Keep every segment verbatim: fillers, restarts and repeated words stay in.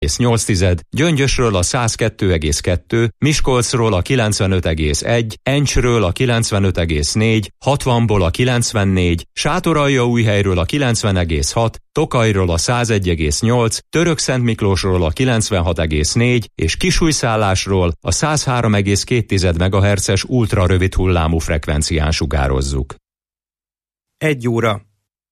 nyolc, Gyöngyösről a száz kettő egész kettő, Miskolcról a kilencvenöt egész egy, Encsről a kilencvenöt egész négy, hatvanból a kilencvennégy, Sátoraljaújhelyről a kilencven egész hat, Tokajról a száz egy egész nyolc, Törökszentmiklósról a kilencvenhat egész négy és Kisújszállásról a száz három egész két megahertzes ultrarövid hullámú frekvencián sugározzuk. Egy óra.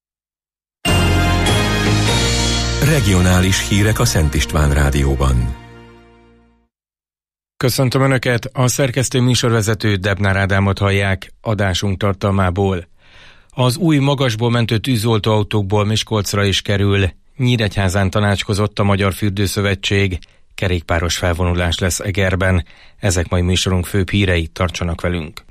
Regionális hírek a Szent István Rádióban. Köszöntöm Önöket, a szerkesztő műsorvezető Debnár Ádámot hallják adásunk tartalmából. Az új magasból mentő tűzoltóautókból Miskolcra is kerül. Nyíregyházán tanácskozott a Magyar Fürdőszövetség. Kerékpáros felvonulás lesz Egerben. Ezek mai műsorunk főbb hírei, tartsanak velünk.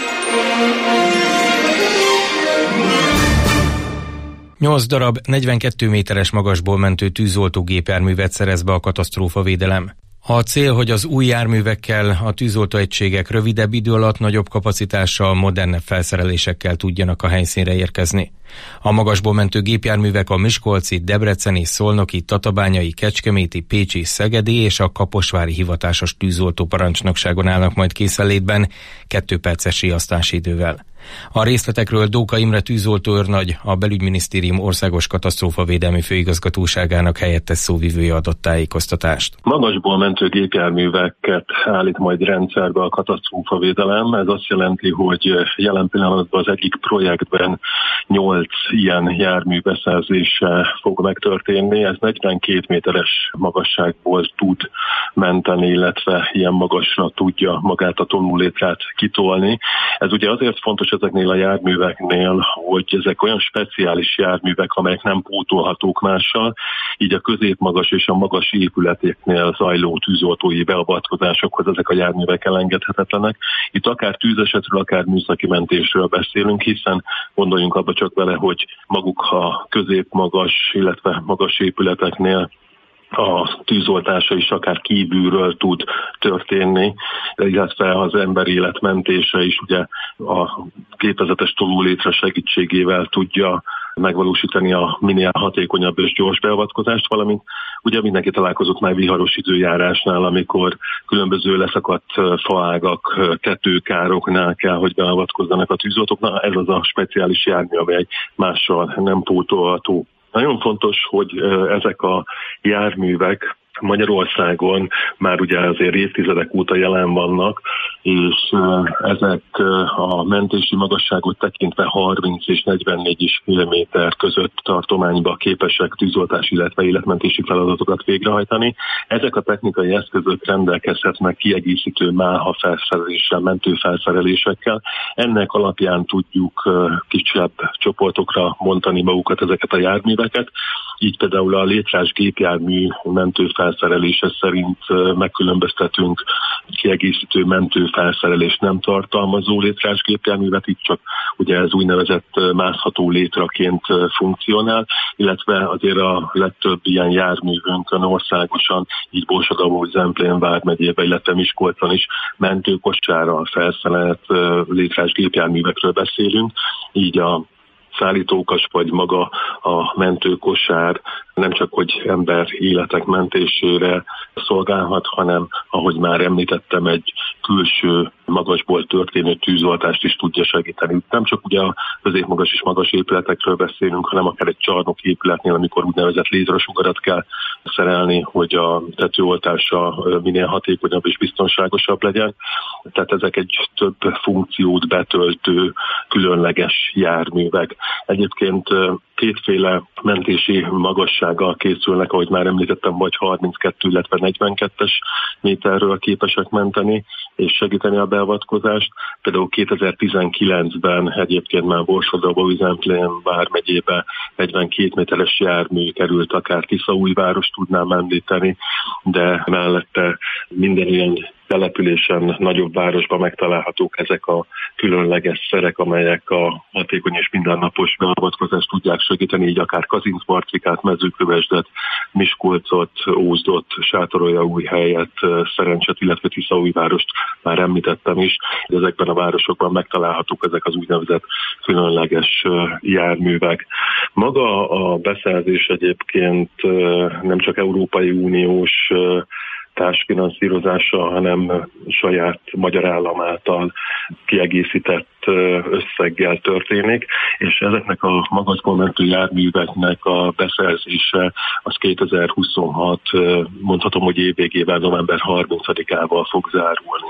nyolc darab negyvenkét méteres magasból mentő tűzoltógépjárművet szerez be a katasztrófavédelem. A cél, hogy az új járművekkel a tűzoltóegységek rövidebb idő alatt nagyobb kapacitással, modernebb felszerelésekkel tudjanak a helyszínre érkezni. A magasból mentő gépjárművek a miskolci, debreceni, szolnoki, tatabányai, kecskeméti, pécsi, szegedi és a kaposvári hivatásos tűzoltóparancsnokságon állnak majd készenlétben kettő perces riasztási idővel. A részletekről Dóka Imre tűzoltóőrnagy, a Belügyminisztérium Országos Katasztrófavédelmi Főigazgatóságának helyettes szóvivője adott tájékoztatást. Magasból mentő gépjárműveket állít majd rendszerbe a katasztrófavédelem. Ez azt jelenti, hogy jelen pillanatban az egyik projektben nyolc ilyen jármű beszerzése fog megtörténni. Ez negyvenkét méteres magasságból tud menteni, illetve ilyen magasra tudja magát a tonúlétrát kitolni. Ez ugye azért fontos ezeknél a járműveknél, hogy ezek olyan speciális járművek, amelyek nem pótolhatók mással, így a középmagas és a magas épületeknél zajló tűzoltói beavatkozásokhoz ezek a járművek elengedhetetlenek. Itt akár tűzesetről, akár műszaki mentésről beszélünk, hiszen gondoljunk abba csak vele, hogy maguk a középmagas, illetve magas épületeknél a tűzoltása is akár kívülről tud történni, illetve az ember élet mentése is ugye a gépezetes tolólétre segítségével tudja megvalósítani a minél hatékonyabb és gyors beavatkozást, valamint ugye mindenki találkozott már viharos időjárásnál, amikor különböző leszakadt faágak, tetőkároknál kell, hogy beavatkozzanak a tűzoltók. Na, ez az a speciális jármű, amely mással nem pótolható. Nagyon fontos, hogy ezek a járművek Magyarországon már ugye azért évtizedek óta jelen vannak, és ezek a mentési magasságot tekintve harminc és negyvennégy kilométer között tartományba képesek tűzoltási, illetve életmentési feladatokat végrehajtani. Ezek a technikai eszközök rendelkezhetnek kiegészítő máha felszereléssel, mentőfelszerelésekkel. Ennek alapján tudjuk kisebb csoportokra mondani magukat ezeket a járműveket. Így például a létrás gépjármű mentőfelszerelése szerint megkülönböztetünk kiegészítő mentőfelszerelést nem tartalmazó létrás gépjárművet, így csak ugye ez úgynevezett mászható létraként funkcionál, illetve azért a legtöbb ilyen járművünkön országosan, így Borsod-Abaúj, Zemplén vármegyében, illetve Miskolcon is mentőkocsárral felszerelt létrás gépjárművekről beszélünk, így a szállítókas vagy maga a mentőkosár nem csak, hogy ember életek mentésére szolgálhat, hanem, ahogy már említettem, egy külső magasból történő tűzoltást is tudja segíteni. Nem csak ugye a középmagas és magas épületekről beszélünk, hanem akár egy csarnok épületnél, amikor úgynevezett lézersugarat kell szerelni, hogy a tetőoltása minél hatékonyabb és biztonságosabb legyen. Tehát ezek egy több funkciót betöltő különleges járművek. Egyébként kétféle mentési magassággal készülnek, ahogy már említettem, vagy harminckettő, illetve negyvenkettes méterről képesek menteni és segíteni a beavatkozást. Például kétezer-tizenkilencben egyébként már Borsod-Abaúj, Zemplén vármegyébe negyvenkét méteres jármű került, akár Tiszaújváros tudnám említeni, de mellette minden ilyen településen, nagyobb városban megtalálhatók ezek a különleges szerek, amelyek a hatékony és mindennapos beavatkozást tudják segíteni, így akár Kazincbarcikát, Mezőkövesdet, Miskolcot, Ózdot, Sátoraljaújhelyet, Szerencset, illetve Tiszaújvárost már említettem is. Ezekben a városokban megtalálhatók ezek az úgynevezett különleges járművek. Maga a beszerzés egyébként nem csak Európai Uniós társfinanszírozása, hanem saját magyar állam által kiegészített összeggel történik, és ezeknek a magasból mentő járműveknek a beszerzése az kétezer-huszonhat, mondhatom, hogy évvégével, november harmincadikával fog zárulni.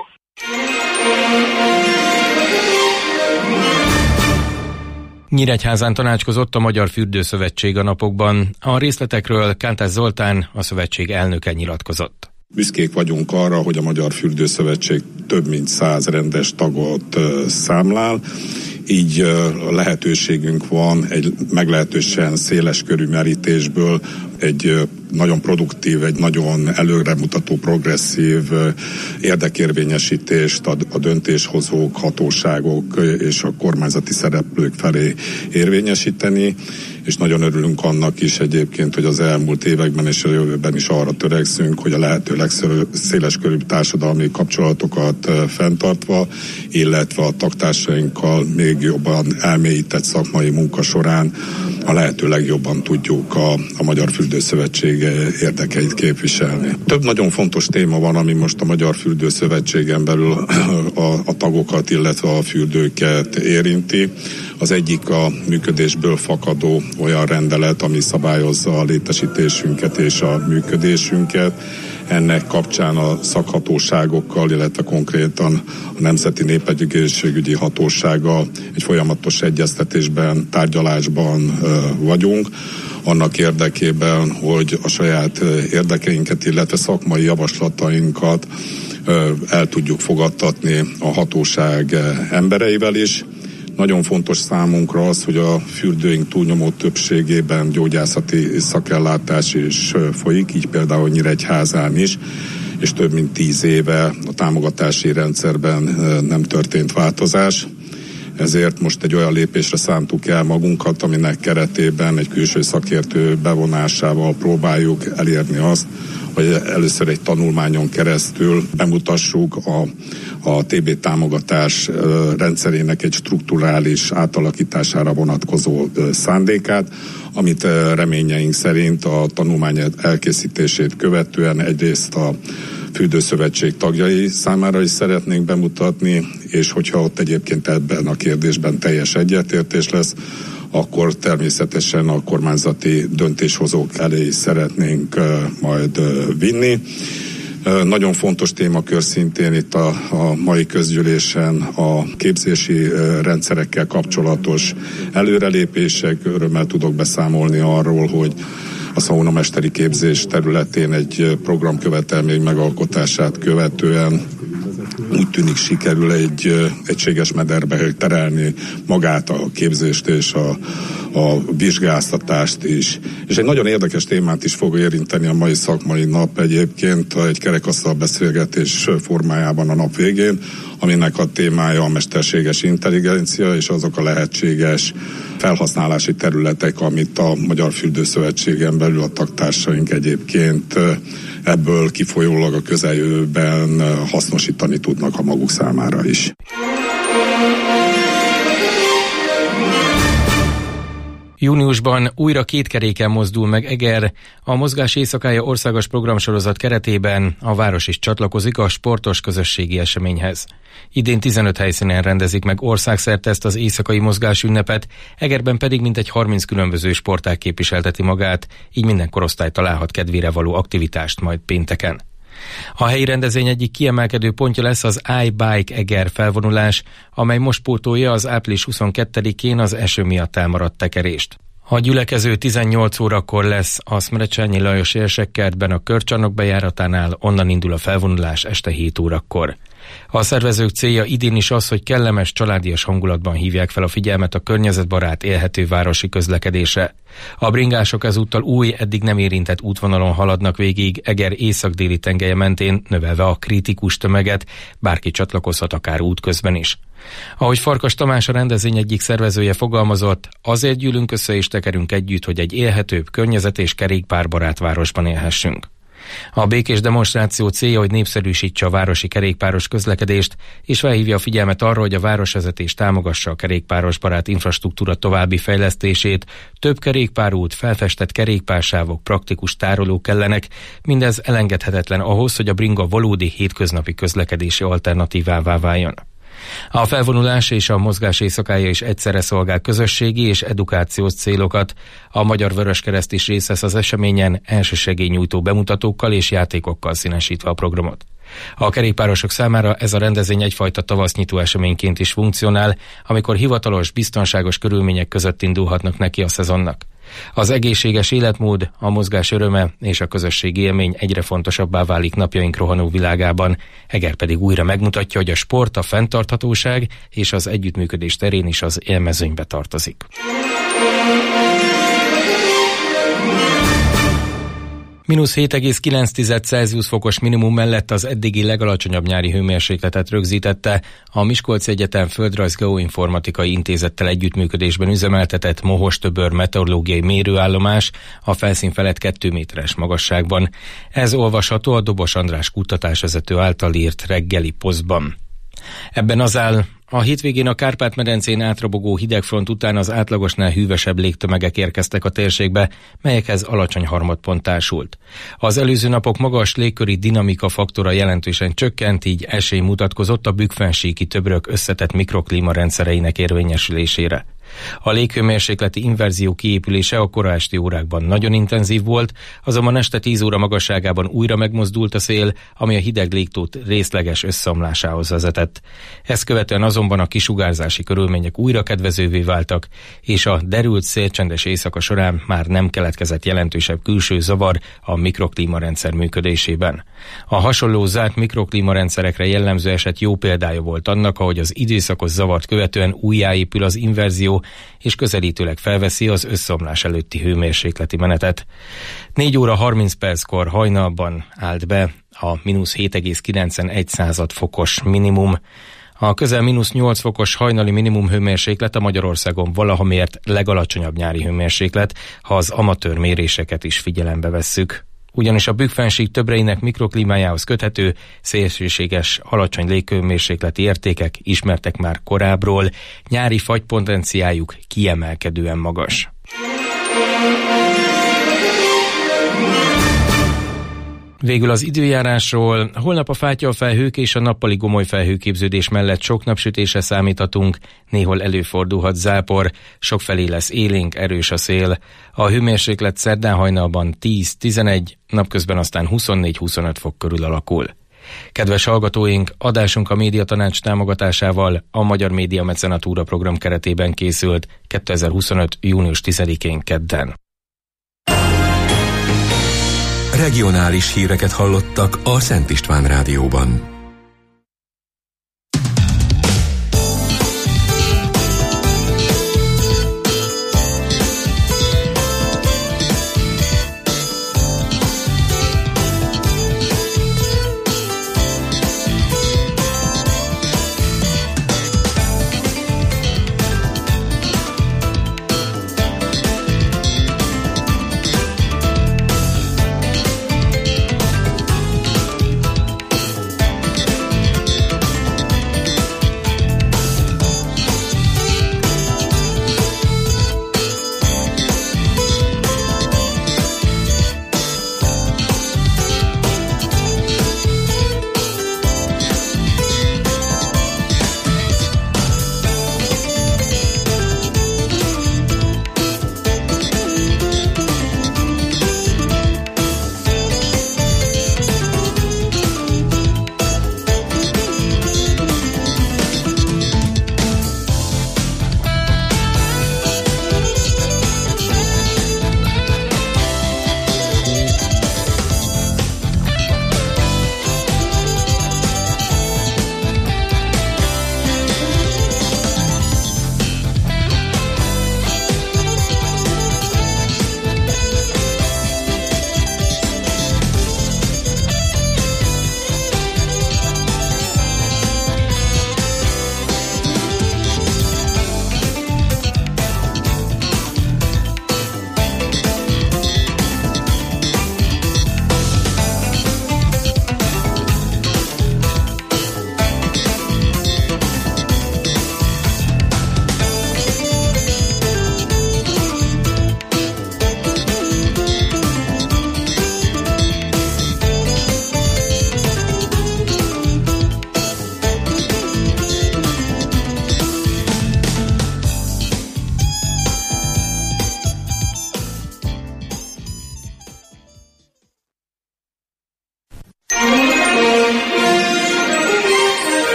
Nyíregyházán tanácskozott a Magyar Fürdőszövetség a napokban. A részletekről Kántás Zoltán, a szövetség elnöke nyilatkozott. Büszkék vagyunk arra, hogy a Magyar Fürdőszövetség több mint száz rendes tagot számlál, így lehetőségünk van egy meglehetősen széles körű merítésből egy nagyon produktív, egy nagyon előremutató, progresszív érdekérvényesítést a döntéshozók, hatóságok és a kormányzati szereplők felé érvényesíteni, és nagyon örülünk annak is egyébként, hogy az elmúlt években és a jövőben is arra törekszünk, hogy a lehető legszéleskörűbb társadalmi kapcsolatokat fenntartva, illetve a tagtársainkkal még jobban elmélyített szakmai munka során a lehető legjobban tudjuk a, a Magyar Fürdőszövetség érdekeit képviselni. Több nagyon fontos téma van, ami most a Magyar Fürdőszövetségen belül a, a tagokat, illetve a fürdőket érinti. Az egyik a működésből fakadó olyan rendelet, ami szabályozza a létesítésünket és a működésünket. Ennek kapcsán a szakhatóságokkal, illetve konkrétan a Nemzeti Népegészségügyi Hatósággal egy folyamatos egyeztetésben, tárgyalásban vagyunk, annak érdekében, hogy a saját érdekeinket, illetve szakmai javaslatainkat el tudjuk fogadtatni a hatóság embereivel is. Nagyon fontos számunkra az, hogy a fürdőink túlnyomó többségében gyógyászati szakellátás is folyik, így például Nyíregyházán is, és több mint tíz éve a támogatási rendszerben nem történt változás. Ezért most egy olyan lépésre szántuk el magunkat, aminek keretében egy külső szakértő bevonásával próbáljuk elérni azt, hogy először egy tanulmányon keresztül bemutassuk a, a té bé támogatás rendszerének egy strukturális átalakítására vonatkozó szándékát, amit reményeink szerint a tanulmány elkészítését követően egyrészt a Fürdőszövetség tagjai számára is szeretnénk bemutatni, és hogyha ott egyébként ebben a kérdésben teljes egyetértés lesz, akkor természetesen a kormányzati döntéshozók elé is szeretnénk uh, majd uh, vinni. Uh, nagyon fontos témakör szintén itt a, a mai közgyűlésen a képzési uh, rendszerekkel kapcsolatos előrelépések. Örömmel tudok beszámolni arról, hogy a szaunamesteri képzés területén egy programkövetelmény megalkotását követően úgy tűnik sikerül egy egységes mederbe terelni magát a képzést és a, a vizsgáztatást is. És egy nagyon érdekes témát is fog érinteni a mai szakmai nap egyébként egy kerekasztal beszélgetés formájában a nap végén, aminek a témája a mesterséges intelligencia és azok a lehetséges felhasználási területek, amit a Magyar Fürdőszövetségen belül a tagtársaink egyébként ebből kifolyólag a közeljövőben hasznosítani tudnak a maguk számára is. Júniusban újra két keréken mozdul meg Eger. A Mozgás éjszakája országos programsorozat keretében a város is csatlakozik a sportos közösségi eseményhez. Idén tizenöt helyszínen rendezik meg országszerte ezt az éjszakai mozgás ünnepet, Egerben pedig mintegy harminc különböző sportág képviselteti magát, így minden korosztály találhat kedvére való aktivitást majd pénteken. A helyi rendezvény egyik kiemelkedő pontja lesz az iBike Eger felvonulás, amely most pótolja az április huszonkettedikén az eső miatt elmaradt tekerést. A gyülekező tizennyolc órakor lesz a Szmrecsányi Lajos érsekkertben a körcsarnok bejáratánál, onnan indul a felvonulás este hét órakor. A szervezők célja idén is az, hogy kellemes, családias hangulatban hívják fel a figyelmet a környezetbarát, élhető városi közlekedésre. A bringások ezúttal új, eddig nem érintett útvonalon haladnak végig Eger észak-déli tengelye mentén, növelve a kritikus tömeget, bárki csatlakozhat akár útközben is. Ahogy Farkas Tamás, a rendezvény egyik szervezője fogalmazott, azért gyűlünk össze és tekerünk együtt, hogy egy élhetőbb, környezet- és kerékpárbarát városban élhessünk. A békés demonstráció célja, hogy népszerűsítse a városi kerékpáros közlekedést, és felhívja a figyelmet arra, hogy a városvezetés támogassa a kerékpárosbarát infrastruktúra további fejlesztését, több kerékpárút, felfestett kerékpársávok, praktikus tárolók kellenek, mindez elengedhetetlen ahhoz, hogy a bringa valódi hétköznapi közlekedési alternatívává váljon. A felvonulás és a mozgás éjszakája is egyszerre szolgál közösségi és edukációs célokat. A Magyar Vöröskereszt is részt vesz az eseményen, elsősegélynyújtó bemutatókkal és játékokkal színesítve a programot. A kerékpárosok számára ez a rendezvény egyfajta tavasznyitó eseményként is funkcionál, amikor hivatalos, biztonságos körülmények között indulhatnak neki a szezonnak. Az egészséges életmód, a mozgás öröme és a közösségi élmény egyre fontosabbá válik napjaink rohanó világában. Eger pedig újra megmutatja, hogy a sport, a fenntarthatóság és az együttműködés terén is az élmezőnybe tartozik. mínusz hét egész kilenc Celsius fokos minimum mellett az eddigi legalacsonyabb nyári hőmérsékletet rögzítette a Miskolci Egyetem Földrajz Geoinformatikai Intézettel együttműködésben üzemeltetett Mohos-Töbör meteorológiai mérőállomás a felszín felett két méteres magasságban. Ez olvasható a Dobos András kutatásvezető által írt reggeli posztban. Ebben az áll: a hétvégén a Kárpát-medencén átrobogó hidegfront után az átlagosnál hűvösebb légtömegek érkeztek a térségbe, melyekhez alacsony harmadpont társult. Az előző napok magas légköri dinamika faktora jelentősen csökkent, így esély mutatkozott a bükkfensíki töbrök összetett mikroklímarendszereinek érvényesülésére. A léghőmérsékleti inverzió kiépülése a kora esti órákban nagyon intenzív volt, azonban este tíz óra magasságában újra megmozdult a szél, ami a hideg légtót részleges összeomlásához vezetett. Ezt követően azonban a kisugárzási körülmények újra kedvezővé váltak, és a derült szélcsendes éjszaka során már nem keletkezett jelentősebb külső zavar a mikroklímarendszer működésében. A hasonló zárt mikroklímarendszerekre jellemző eset jó példája volt annak, ahogy az időszakos zavart követően újjáépül az inverzió, és közelítőleg felveszi az összeomlás előtti hőmérsékleti menetet. négy óra harminc perckor hajnalban állt be a mínusz hét egész kilencvenegy fokos minimum. A közel mínusz nyolc fokos hajnali minimum hőmérséklet a Magyarországon valaha mért legalacsonyabb nyári hőmérséklet, ha az amatőr méréseket is figyelembe vesszük. Ugyanis a bükkfensík töbreinek mikroklímájához köthető, szélsőséges, alacsony léghőmérsékleti értékek ismertek már korábbról, nyári fagypotenciáljuk kiemelkedően magas. Végül az időjárásról: holnap a fátyolfelhők és a nappali gomoly felhőképződés mellett sok napsütésre számíthatunk, néhol előfordulhat zápor, sokfelé lesz élénk, erős a szél. A hőmérséklet szerdán hajnalban tíz-tizenegy, napközben aztán huszonnégy-huszonöt fok körül alakul. Kedves hallgatóink, adásunk a Médiatanács támogatásával a Magyar Média Mecenatúra program keretében készült kétezer-huszonöt. június tizedikén kedden. Regionális híreket hallottak a Szent István Rádióban.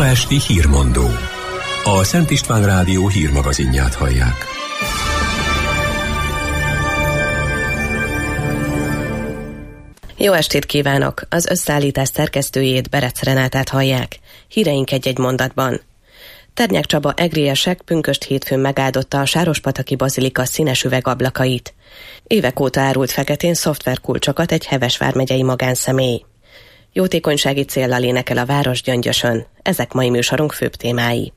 Esti hírmondó. A Szent István Rádió hírmagazinját hallják. Jó estét kívánok! Az összeállítás szerkesztőjét, Berec Renátát hallják. Híreink egy-egy mondatban. Ternyák Csaba egriesek pünkösd hétfőn megáldotta a Sárospataki bazilika színes üvegablakait. Évek óta árult feketén szoftverkulcsokat egy Heves vármegyei magánszemély. Jótékonysági céllal énekel a város Gyöngyösön. Ezek mai műsorunk főbb témái.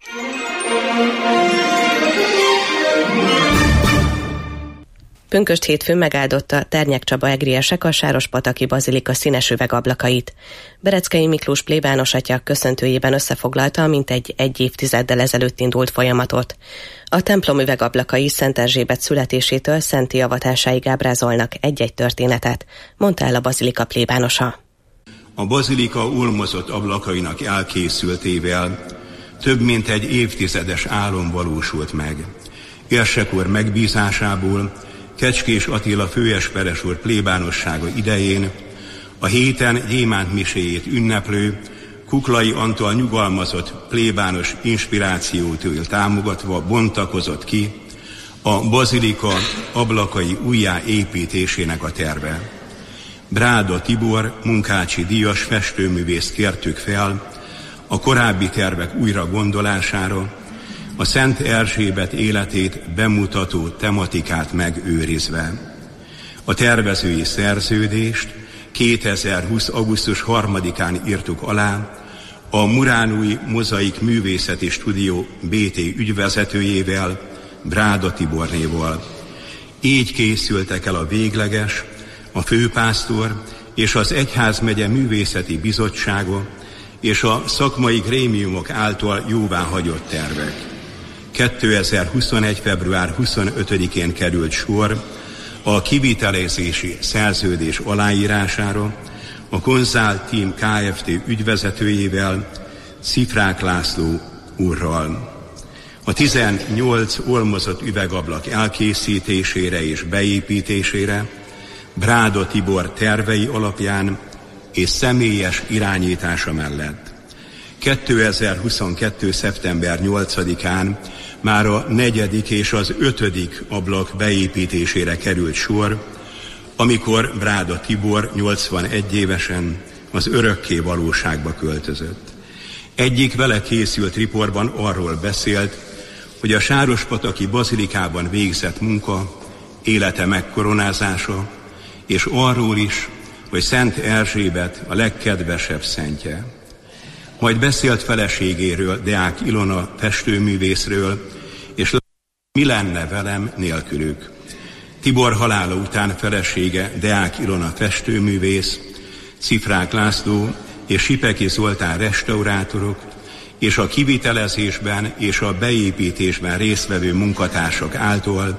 Pünkösd hétfőn megáldotta Ternyák Csaba egriesek a Sárospataki bazilika színes üvegablakait. Bereckei Miklós plébános atya köszöntőjében összefoglalta mintegy egy évtizeddel ezelőtt indult folyamatot. A templom üvegablakai Szent Erzsébet születésétől szenti avatásáig ábrázolnak egy-egy történetet, mondta el a bazilika plébánosa. A bazilika ulmozott ablakainak elkészültével több mint egy évtizedes álom valósult meg. Érsek úr megbízásából Kecskés Attila főesperes úr plébánossága idején a héten gyémánt miséjét ünneplő Kuklai Antal nyugalmazott plébános inspirációtól támogatva bontakozott ki a bazilika ablakai újjáépítésének a terve. Bráda Tibor munkácsi díjas festőművészt kértük fel a korábbi tervek újra gondolására, a Szent Erzsébet életét bemutató tematikát megőrizve. A tervezői szerződést kétezer-húsz. augusztus harmadikán írtuk alá a Muránúi Mozaik Művészeti Stúdió bé té ügyvezetőjével, Bráda Tibornéval. Így készültek el a végleges, a főpásztor és az Egyházmegye Művészeti Bizottsága és a szakmai grémiumok által jóváhagyott tervek. kétezer-huszonegy. február huszonötödikén került sor a kivitelezési szerződés aláírására a Konzál Team Kft. Ügyvezetőjével, Cifrák László úrral. A tizennyolc olmozott üvegablak elkészítésére és beépítésére Bráda Tibor tervei alapján és személyes irányítása mellett kétezer-huszonkettő. szeptember nyolcadikán már a negyedik és az ötödik ablak beépítésére került sor, amikor Bráda Tibor nyolcvanegy évesen az örökké valóságba költözött. Egyik vele készült riportban arról beszélt, hogy a Sárospataki bazilikában végzett munka, élete megkoronázása, és arról is, hogy Szent Erzsébet a legkedvesebb szentje. Majd beszélt feleségéről, Deák Ilona festőművészről, és mi lenne velem nélkülük. Tibor halála után felesége, Deák Ilona festőművész, Cifrák László és Sipeki Zoltán restaurátorok, és a kivitelezésben és a beépítésben résztvevő munkatársak által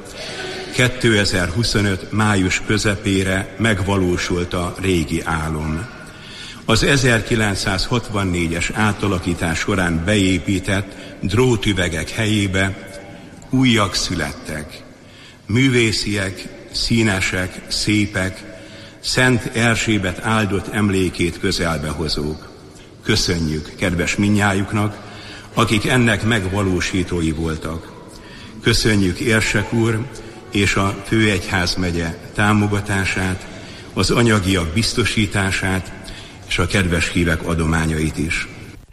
kétezer-huszonöt. május közepére megvalósult a régi álom. Az ezerkilencszázhatvannégyes átalakítás során beépített drótüvegek helyébe újak születtek. Művésziek, színesek, szépek, Szent Erzsébet áldott emlékét közelbe hozók. Köszönjük kedves mindnyájuknak, akik ennek megvalósítói voltak. Köszönjük Érsek úr és a Főegyházmegye támogatását, az anyagiak biztosítását, és a kedves hívek adományait is.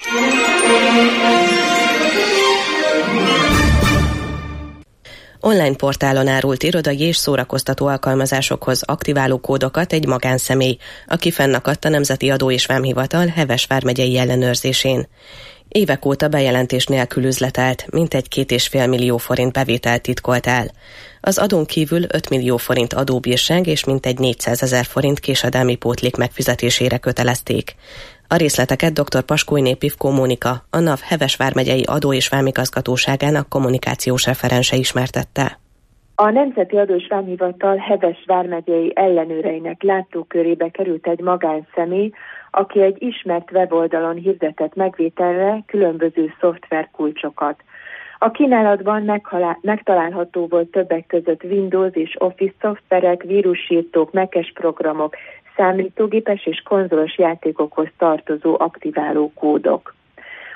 Online portálon árult irodai és szórakoztató alkalmazásokhoz aktiváló kódokat egy magánszemély, aki fennakadt a Nemzeti Adó és Vámhivatal Heves vármegyei ellenőrzésén. Évek óta bejelentés nélkül üzletelt, mintegy két és fél millió forint bevételt titkolt el. Az adón kívül öt millió forint adóbírság és mintegy négyszázezer forint késedelmi pótlék megfizetésére kötelezték. A részleteket dr. Paskújné Pivkó Mónika, a NAV Heves vármegyei Adó- és Vámigazgatóságának kommunikációs referense ismertette. A Nemzeti Adó- és Vámhivatal Heves vármegyei ellenőreinek látókörébe került egy magánszemély, aki egy ismert weboldalon hirdetett megvételre különböző szoftverkulcsokat. A kínálatban meghalá- megtalálható volt többek között Windows és Office szoftverek, vírusírtók, Mac-es programok, számítógépes és konzolos játékokhoz tartozó aktiváló kódok.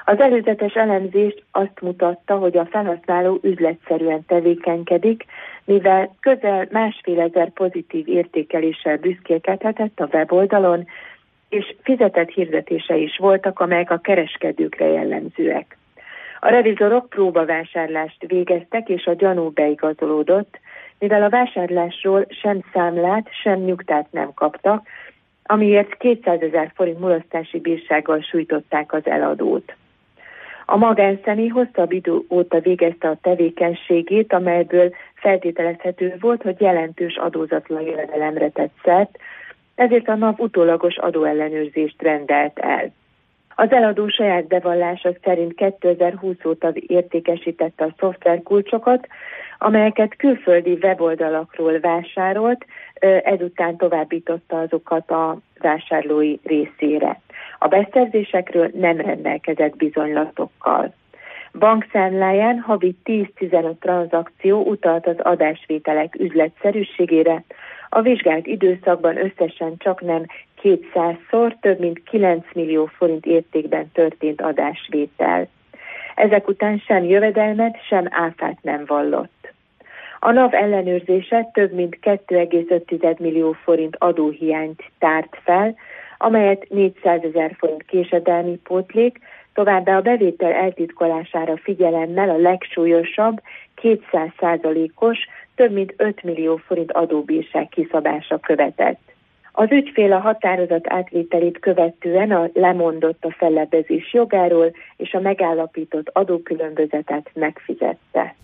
Az előzetes elemzés azt mutatta, hogy a felhasználó üzletszerűen tevékenykedik, mivel közel másfél ezer pozitív értékeléssel büszkélkedhetett a weboldalon, és fizetett hirdetése is voltak, amelyek a kereskedőkre jellemzőek. A revizorok próbavásárlást végeztek, és a gyanú beigazolódott, mivel a vásárlásról sem számlát, sem nyugtát nem kaptak, amiért kétszázezer forint mulasztási bírsággal sújtották az eladót. A magánszemély hosszabb idő óta végezte a tevékenységét, amelyből feltételezhető volt, hogy jelentős adózatlan jövedelemre tett szert, ezért a NAV utólagos adóellenőrzést rendelt el. Az eladó saját bevallása szerint kétezer-húsz óta értékesítette a szoftverkulcsokat, amelyeket külföldi weboldalakról vásárolt, ezután továbbította azokat a vásárlói részére. A beszerzésekről nem rendelkezett bizonylatokkal. Bankszámláján havi tíz-tizenöt tranzakció utalt az adásvételek üzletszerűségére, a vizsgált időszakban összesen csaknem kétszázszor több mint kilenc millió forint értékben történt adásvétel. Ezek után sem jövedelmet, sem áfát nem vallott. A NAV ellenőrzése több mint két egész öt millió forint adóhiányt tárt fel, amelyet négyszázezer forint késedelmi pótlék, továbbá a bevétel eltitkolására figyelemmel a legsúlyosabb kétszáz százalékos, több mint öt millió forint adóbírság kiszabása követett. Az ügyfél a határozat átvételét követően a lemondott a fellebbezés jogáról, és a megállapított adókülönbözetet megfizette.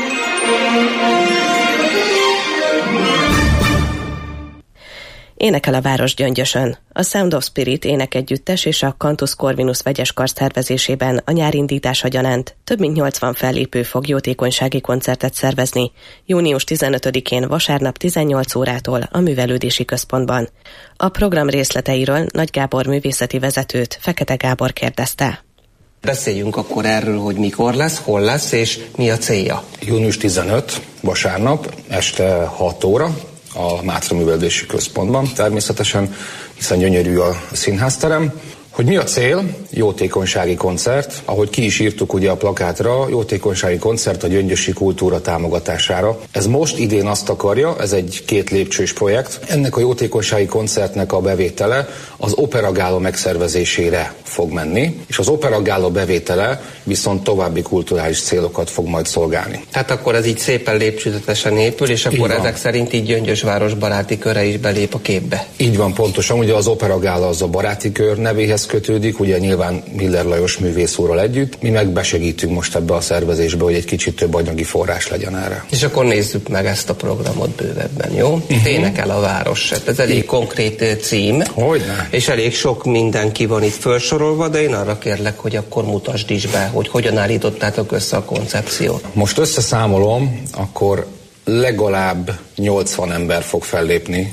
Énekel a város Gyöngyösön. A Sound of Spirit énekegyüttes és a Cantus Corvinus vegyes kar szervezésében a nyárindítása gyanánt több mint nyolcvan fellépő fog jótékonysági koncertet szervezni június tizenötödikén vasárnap tizennyolc órától a Művelődési Központban. A program részleteiről Nagy Gábor művészeti vezetőt, Fekete Gábor kérdezte. Beszéljünk akkor erről, hogy mikor lesz, hol lesz és mi a célja. június tizenötödike vasárnap este hat óra. A Mátra Művelődési Központban természetesen, hiszen gyönyörű a színházterem. Hogy mi a cél? Jótékonysági koncert. Ahogy ki is írtuk ugye a plakátra, jótékonysági koncert a gyöngyösi kultúra támogatására. Ez most idén azt akarja, ez egy két lépcsős projekt. Ennek a jótékonysági koncertnek a bevétele az Opera Gála megszervezésére fog menni, és az Opera Gála bevétele viszont további kulturális célokat fog majd szolgálni. Tehát akkor ez így szépen lépcsőzetesen épül, és akkor ezek szerint így Gyöngyösváros baráti köre is belép a képbe. Így van, pontosan. Ugye az Opera Gála az a baráti kör nevéhez kötődik, ugye nyilván Miller Lajos művész úrral együtt. Mi meg besegítünk most ebbe a szervezésbe, hogy egy kicsit több anyagi forrás legyen erre. És akkor nézzük meg ezt a programot bővebben, jó? Uh-huh. Énekel a város. Ez elég konkrét cím. Hogyne. És elég sok mindenki van itt felsorolva, de én arra kérlek, hogy akkor mutasd is be, hogy hogyan állítottátok össze a koncepciót. Most összeszámolom, akkor legalább nyolcvan ember fog fellépni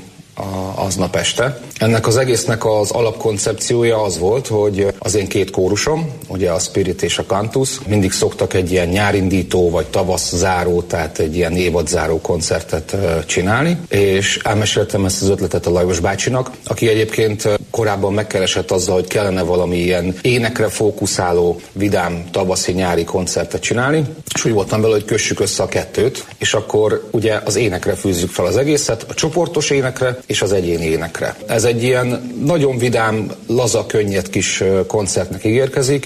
aznap este. Ennek az egésznek az alapkoncepciója az volt, hogy az én két kórusom, ugye a Spirit és a Cantus, mindig szoktak egy ilyen nyárindító vagy tavasz-záró, tehát egy ilyen évadzáró koncertet csinálni, és elmeséltem ezt az ötletet a Lajos bácsinak, aki egyébként korábban megkeresett azzal, hogy kellene valami ilyen énekre fókuszáló, vidám, tavaszi-nyári koncertet csinálni, és úgy voltam vele, hogy kössük össze a kettőt, és akkor ugye az énekre fűzzük fel az egészet, a csoportos énekre és az egyéni énekre. Ez egy ilyen nagyon vidám, laza, könnyed kis koncertnek ígérkezik.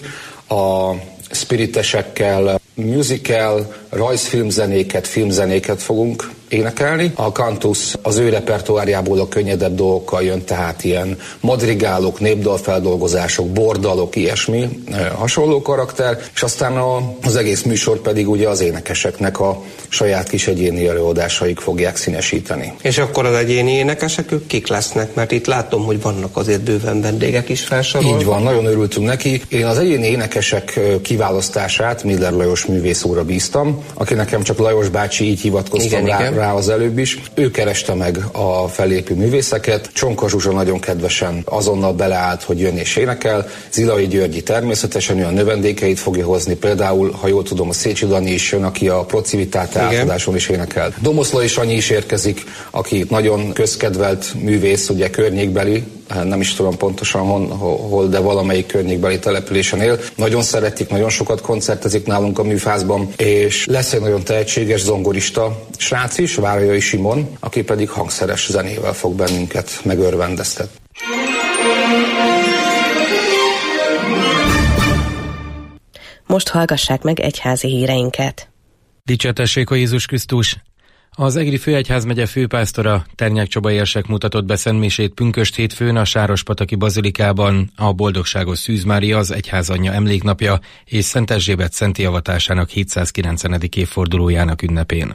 A spiritesekkel musical, rajzfilmzenéket, filmzenéket fogunk énekelni. A Cantus az ő repertoárjából a könnyedebb dolgokkal jön, tehát ilyen madrigálok, népdalfeldolgozások, bordalok, ilyesmi hasonló karakter, és aztán a, az egész műsor pedig ugye az énekeseknek a saját kis egyéni előadásaik fogják színesíteni. És akkor az egyéni énekesek, ők kik lesznek? Mert itt látom, hogy vannak azért bőven vendégek is felsorolva. Így van, nagyon örültünk neki. Én az egyéni énekesek kiválasztását Miller Lajos művész úrra bíztam, aki nekem csak Lajos bácsi, így hivatkoztam igen, rá, igen. rá az előbb is. Ő kereste meg a fellépő művészeket. Csonka Zsuzsa nagyon kedvesen azonnal beleállt, hogy jön és énekel. Zilai Györgyi természetesen olyan növendékeit fogja hozni, például, ha jól tudom, a Szécsi Dani is jön, aki a Procivitát átadáson is énekel. Domoszlai Sanyi is érkezik, aki nagyon közkedvelt művész, ugye környékbeli, nem is tudom pontosan hol, de valamelyik környékbeli településen él. Nagyon szeretik, nagyon sokat koncertezik nálunk a műfázban, és lesz egy nagyon tehetséges zongorista srác is, Várjai Simon, aki pedig hangszeres zenével fog bennünket megörvendeztetni. Most hallgassák meg egyházi híreinket. Dicsértessék a Jézus Krisztus! Az Egri Főegyházmegye főpásztora, Ternyák Csaba érsek mutatott be szentmisét pünkösd hétfőn a Sárospataki bazilikában, a Boldogságos Szűz Mária az egyházanyja emléknapja és Szent Erzsébet szenti avatásának hétszázkilencenedik évfordulójának ünnepén.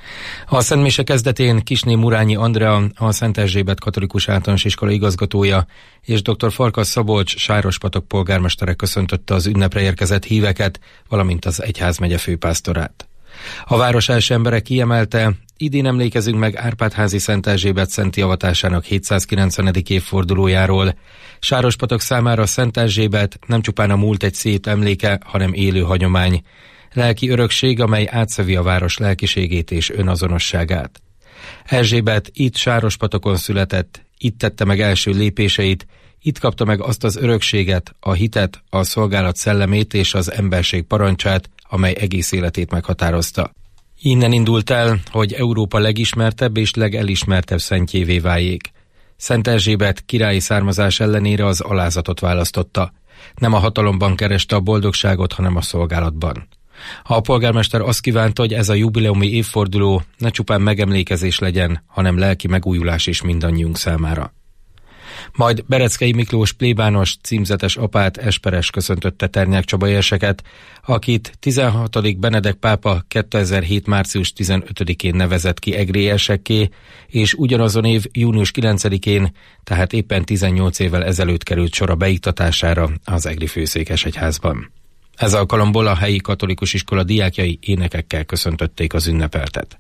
A szentmise kezdetén Kisné Murányi Andrea, a Szent Erzsébet Katolikus Általános Iskola igazgatója, és dr. Farkas Szabolcs Sárospatak polgármestere köszöntötte az ünnepre érkezett híveket, valamint az egyházmegye főpásztorát. A város első embere kiemelte, idén emlékezünk meg Árpád-házi Szent Erzsébet szenti avatásának hétszázkilencenedik évfordulójáról. Sárospatak számára Szent Erzsébet nem csupán a múlt egy szép emléke, hanem élő hagyomány. Lelki örökség, amely átszövi a város lelkiségét és önazonosságát. Erzsébet itt Sárospatakon született, itt tette meg első lépéseit, itt kapta meg azt az örökséget, a hitet, a szolgálat szellemét és az emberség parancsát, amely egész életét meghatározta. Innen indult el, hogy Európa legismertebb és legelismertebb szentjévé váljék. Szent Erzsébet királyi származás ellenére az alázatot választotta. Nem a hatalomban kereste a boldogságot, hanem a szolgálatban. A polgármester azt kívánta, hogy ez a jubileumi évforduló ne csupán megemlékezés legyen, hanem lelki megújulás is mindannyiunk számára. Majd Bereckei Miklós plébános címzetes apát, Esperes köszöntötte Ternyák Csaba érseket, akit tizenhatodik Benedek pápa kétezer-hét. március tizenötödikén nevezett ki egri érsekké, és ugyanazon év június kilencedikén, tehát éppen tizennyolc évvel ezelőtt került sor a beiktatására az egri főszékesegyházban. Ez alkalomból a helyi katolikus iskola diákjai énekekkel köszöntötték az ünnepeltet.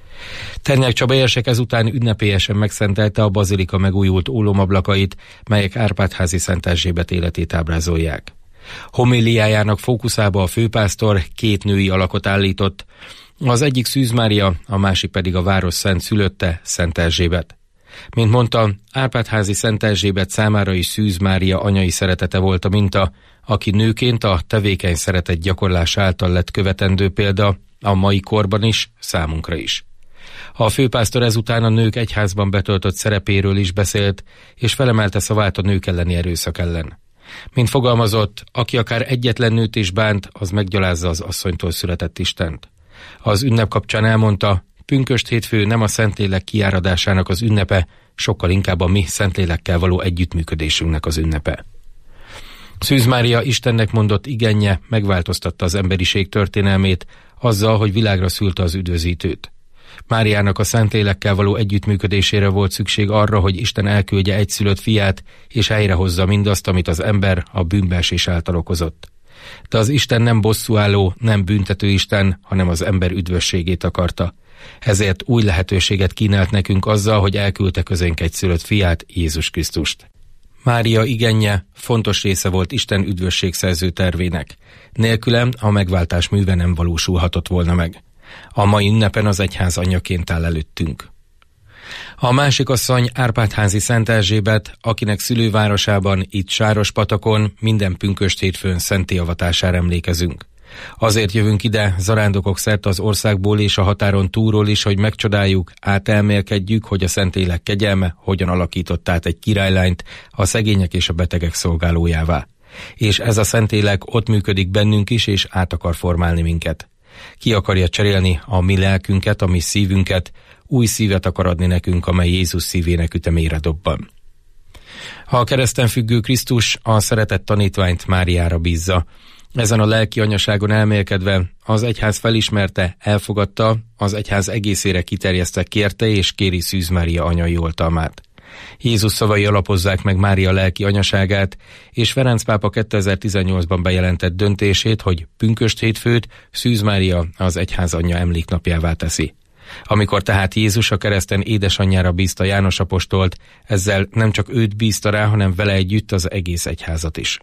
Ternyák Csaba érsek ezután ünnepélyesen megszentelte a bazilika megújult ólomablakait, melyek Árpád-házi Szent Erzsébet életét ábrázolják. Homiliájának fókuszába a főpásztor két női alakot állított, az egyik Szűz Mária, a másik pedig a város szent szülötte, Szent Erzsébet. Mint mondta, Árpád-házi Szent Erzsébet számára is Szűz Mária anyai szeretete volt a minta, aki nőként a tevékeny szeretet gyakorlás által lett követendő példa, a mai korban is, számunkra is. A főpásztor ezután a nők egyházban betöltött szerepéről is beszélt, és felemelte szavát a nők elleni erőszak ellen. Mint fogalmazott, aki akár egyetlen nőt is bánt, az meggyalázza az asszonytól született Istent. Az ünnep kapcsán elmondta, pünkösd hétfő nem a Szentlélek kiáradásának az ünnepe, sokkal inkább a mi Szentlélekkel való együttműködésünknek az ünnepe. Szűz Mária Istennek mondott igenje megváltoztatta az emberiség történelmét azzal, hogy világra szülte az üdvözítőt. Máriának a Szentlélekkel való együttműködésére volt szükség arra, hogy Isten elküldje egyszülött fiát, és helyrehozza mindazt, amit az ember a bűnbeesés által okozott. De az Isten nem bosszúálló, nem büntető Isten, hanem az ember üdvösségét akarta. Ezért új lehetőséget kínált nekünk azzal, hogy elküldte közénk egyszülött fiát, Jézus Krisztust. Mária igenje fontos része volt Isten üdvösségszerző tervének. Nélküle a megváltás műve nem valósulhatott volna meg. A mai ünnepen az egyház anyjaként áll előttünk. A másik asszony Árpád-házi Szent Erzsébet, akinek szülővárosában, itt Sárospatakon minden pünkösd hétfőn szenti avatására emlékezünk. Azért jövünk ide, zarándokok szerte az országból és a határon túlról is, hogy megcsodáljuk, átelmélkedjük, hogy a Szentlélek kegyelme hogyan alakított át egy királylányt a szegények és a betegek szolgálójává. És ez a Szentlélek ott működik bennünk is, és át akar formálni minket. Ki akarja cserélni a mi lelkünket, a mi szívünket, új szívet akar adni nekünk, amely Jézus szívének ütemére dobban. A kereszten függő Krisztus a szeretett tanítványt Máriára bízza. Ezen a lelki anyaságon elmélkedve az egyház felismerte, elfogadta, az egyház egészére kiterjesztve kérte és kéri Szűz Mária anyai oltalmát. Jézus szavai alapozzák meg Mária lelki anyaságát, és Ferenc pápa kétezer-tizennyolcban bejelentett döntését, hogy pünkösd hétfőt Szűz Mária az egyház anyja emléknapjává teszi. Amikor tehát Jézus a kereszten édesanyjára bízta János apostolt, ezzel nem csak őt bízta rá, hanem vele együtt az egész egyházat is.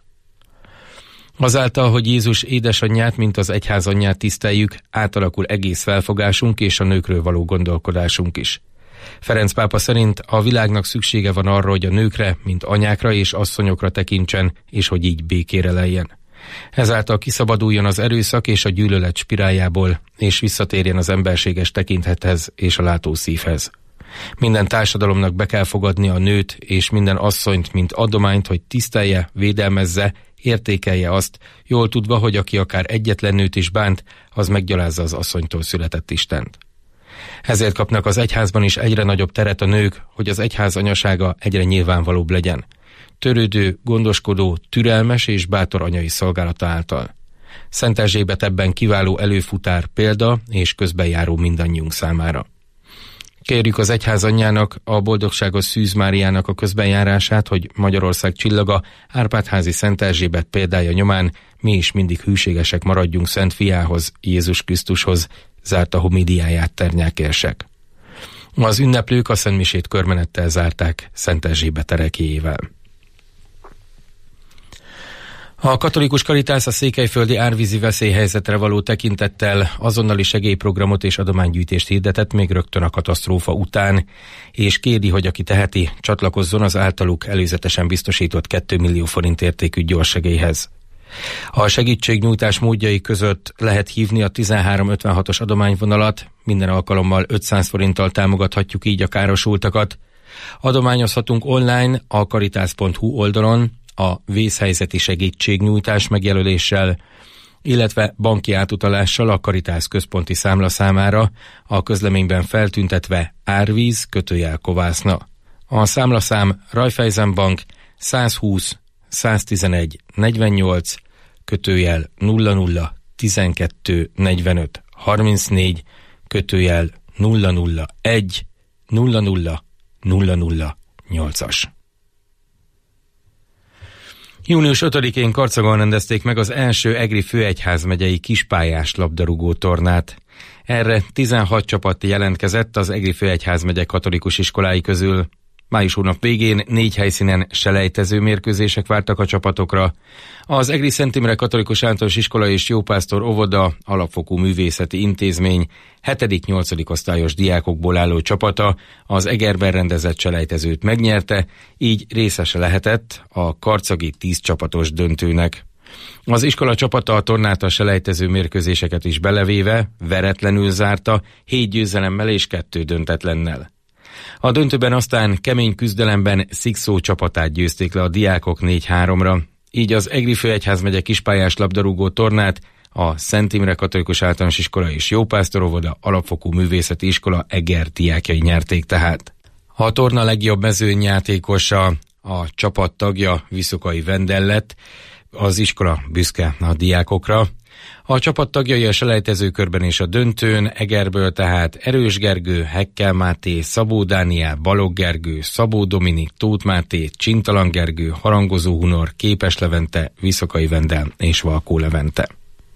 Azáltal, hogy Jézus édesanyját, mint az egyház anyját tiszteljük, átalakul egész felfogásunk és a nőkről való gondolkodásunk is. Ferenc pápa szerint a világnak szüksége van arra, hogy a nőkre, mint anyákra és asszonyokra tekintsen, és hogy így békére leljen. Ezáltal kiszabaduljon az erőszak és a gyűlölet spiráljából, és visszatérjen az emberséges tekinthethez és a látószívhez. Minden társadalomnak be kell fogadni a nőt és minden asszonyt, mint adományt, hogy tisztelje, védelmezze, értékelje azt, jól tudva, hogy aki akár egyetlen nőt is bánt, az meggyalázza az asszonytól született Istent. Ezért kapnak az egyházban is egyre nagyobb teret a nők, hogy az egyház anyasága egyre nyilvánvalóbb legyen. Törődő, gondoskodó, türelmes és bátor anyai szolgálata által. Szent Erzsébet ebben kiváló előfutár, példa és közbenjáró mindannyiunk számára. Kérjük az egyház anyjának, a boldogságos Szűz Máriának a közbenjárását, hogy Magyarország csillaga, Árpád-házi Szent Erzsébet példája nyomán mi is mindig hűségesek maradjunk Szent Fiához, Jézus Krisztushoz, zárta homéliáját Ternyák érsek. Az ünneplők a szentmisét körmenettel zárták Szent Erzsébet ereklyéjével. A katolikus Karitász a székelyföldi árvízi veszélyhelyzetre való tekintettel azonnali segélyprogramot és adománygyűjtést hirdetett még rögtön a katasztrófa után, és kéri, hogy aki teheti, csatlakozzon az általuk előzetesen biztosított két millió forint értékű gyorssegélyhez. A segítségnyújtás módjai között lehet hívni a tizenhárom ötvenhatos adományvonalat, minden alkalommal ötszáz forinttal támogathatjuk így a károsultakat. Adományozhatunk online a karitász pont hu oldalon, a vészhelyzeti segítségnyújtás megjelöléssel, illetve banki átutalással a Karitász központi számlaszámára, a közleményben feltüntetve árvíz kötőjel kovászna. A számlaszám Raiffeisenbank százhúsz száztizenegy negyvennyolc kötőjel nulla nulla tizenkettő negyvenöt harmincnégy kötőjel nulla nulla egy nulla nulla nulla nulla nyolcas. június ötödikén Karcagon rendezték meg az első egri főegyházmegyei kispályás labdarúgó tornát. Erre tizenhat csapat jelentkezett az egri főegyházmegye katolikus iskolái közül. Május hónap végén négy helyszínen selejtező mérkőzések vártak a csapatokra. Az Egri Szent Imre Katolikus Általános Iskola és Jópásztor Óvoda alapfokú művészeti intézmény hetedik-nyolcadik osztályos diákokból álló csapata az Egerben rendezett selejtezőt megnyerte, így részese lehetett a karcagi tíz csapatos döntőnek. Az iskola csapata a tornát a selejtező mérkőzéseket is belevéve veretlenül zárta, hét győzelemmel és kettő döntetlennel. A döntőben aztán kemény küzdelemben Szikszó csapatát győzték le a diákok négy háromra, így az Egri Főegyházmegye kispályás labdarúgó tornát a Szent Imre Katolikus Általános Iskola és Jópásztor Óvoda alapfokú művészeti iskola Eger diákjai nyerték tehát. A torna legjobb mezőnyjátékosa, a csapat tagja Viszokai Vendel lett, az iskola büszke a diákokra. A csapat tagjai a selejtezőkörben és a döntőn Egerből tehát Erős Gergő, Hekkel Máté, Szabó Dániel, Balogh Gergő, Szabó Dominik, Tóth Máté, Csintalan Gergő, Harangozó Hunor, Képes Levente, Viszokai Vendel és Valkó Levente.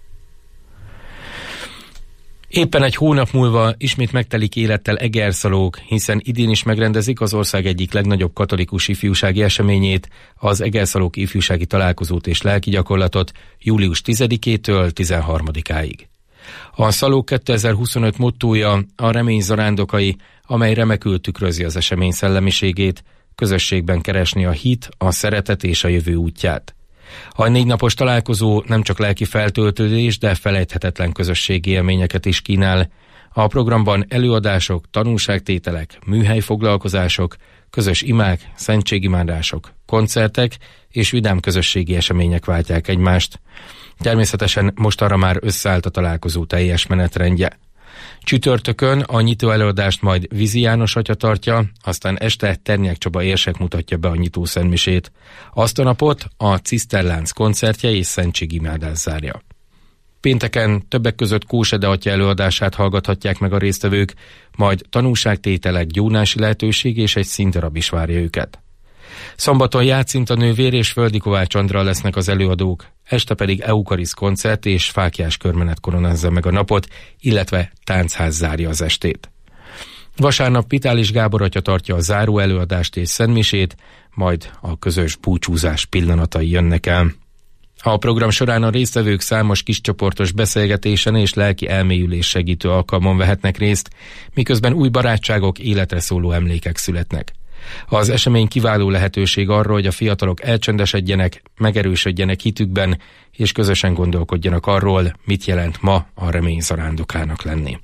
Éppen egy hónap múlva ismét megtelik élettel Egerszalók, hiszen idén is megrendezik az ország egyik legnagyobb katolikus ifjúsági eseményét, az Egerszalók ifjúsági találkozót és lelki gyakorlatot július tizedikétől tizenharmadikáig. A Szalók kétezer-huszonöt mottója a remény zarándokai, amely remekül tükrözi az esemény szellemiségét, közösségben keresni a hit, a szeretet és a jövő útját. A négy napos találkozó nem csak lelki feltöltődés, de felejthetetlen közösségi élményeket is kínál. A programban előadások, tanulságtételek, műhelyfoglalkozások, közös imák, szentségimádások, koncertek és vidám közösségi események váltják egymást. Természetesen mostanra már összeállt a találkozó teljes menetrendje. Csütörtökön a nyitó előadást majd Vizi János atya tartja, aztán este Ternyák Csaba érsek mutatja be a nyitó szentmisét. Azt a napot a Ciszterlánc koncertje és szentségimádás zárja. Pénteken többek között Kósede atya előadását hallgathatják meg a résztvevők, majd tanúságtételek, gyónási lehetőség és egy színdarab is várja őket. Szombaton Jácinta nővér és Földi Kovács Andra lesznek az előadók, este pedig eukarisz koncert és fáklyás körmenet koronázza meg a napot, illetve táncház zárja az estét. Vasárnap Pitális Gábor atya tartja a záró előadást és szentmisét, majd a közös búcsúzás pillanatai jönnek el. A program során a résztvevők számos kiscsoportos beszélgetésen és lelki elmélyülés segítő alkalmon vehetnek részt, miközben új barátságok, életre szóló emlékek születnek. Az esemény kiváló lehetőség arra, hogy a fiatalok elcsendesedjenek, megerősödjenek hitükben, és közösen gondolkodjanak arról, mit jelent ma a remény zarándokának lenni.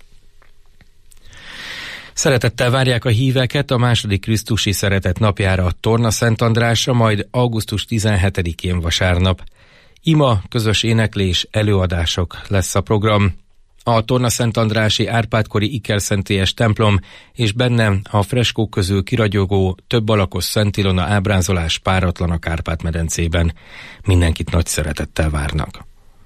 Szeretettel várják a híveket a második krisztusi szeretet napjára, a Torna Szent Andrásra, majd augusztus tizenhetedikén vasárnap. Ima, közös éneklés, előadások lesz a program. A Torna Szent Andrási Árpád-kori ikerszentélyes templom és benne a freskók közül kiragyogó több alakos Szent Ilona ábrázolás páratlan a Kárpát-medencében. Mindenkit nagy szeretettel várnak.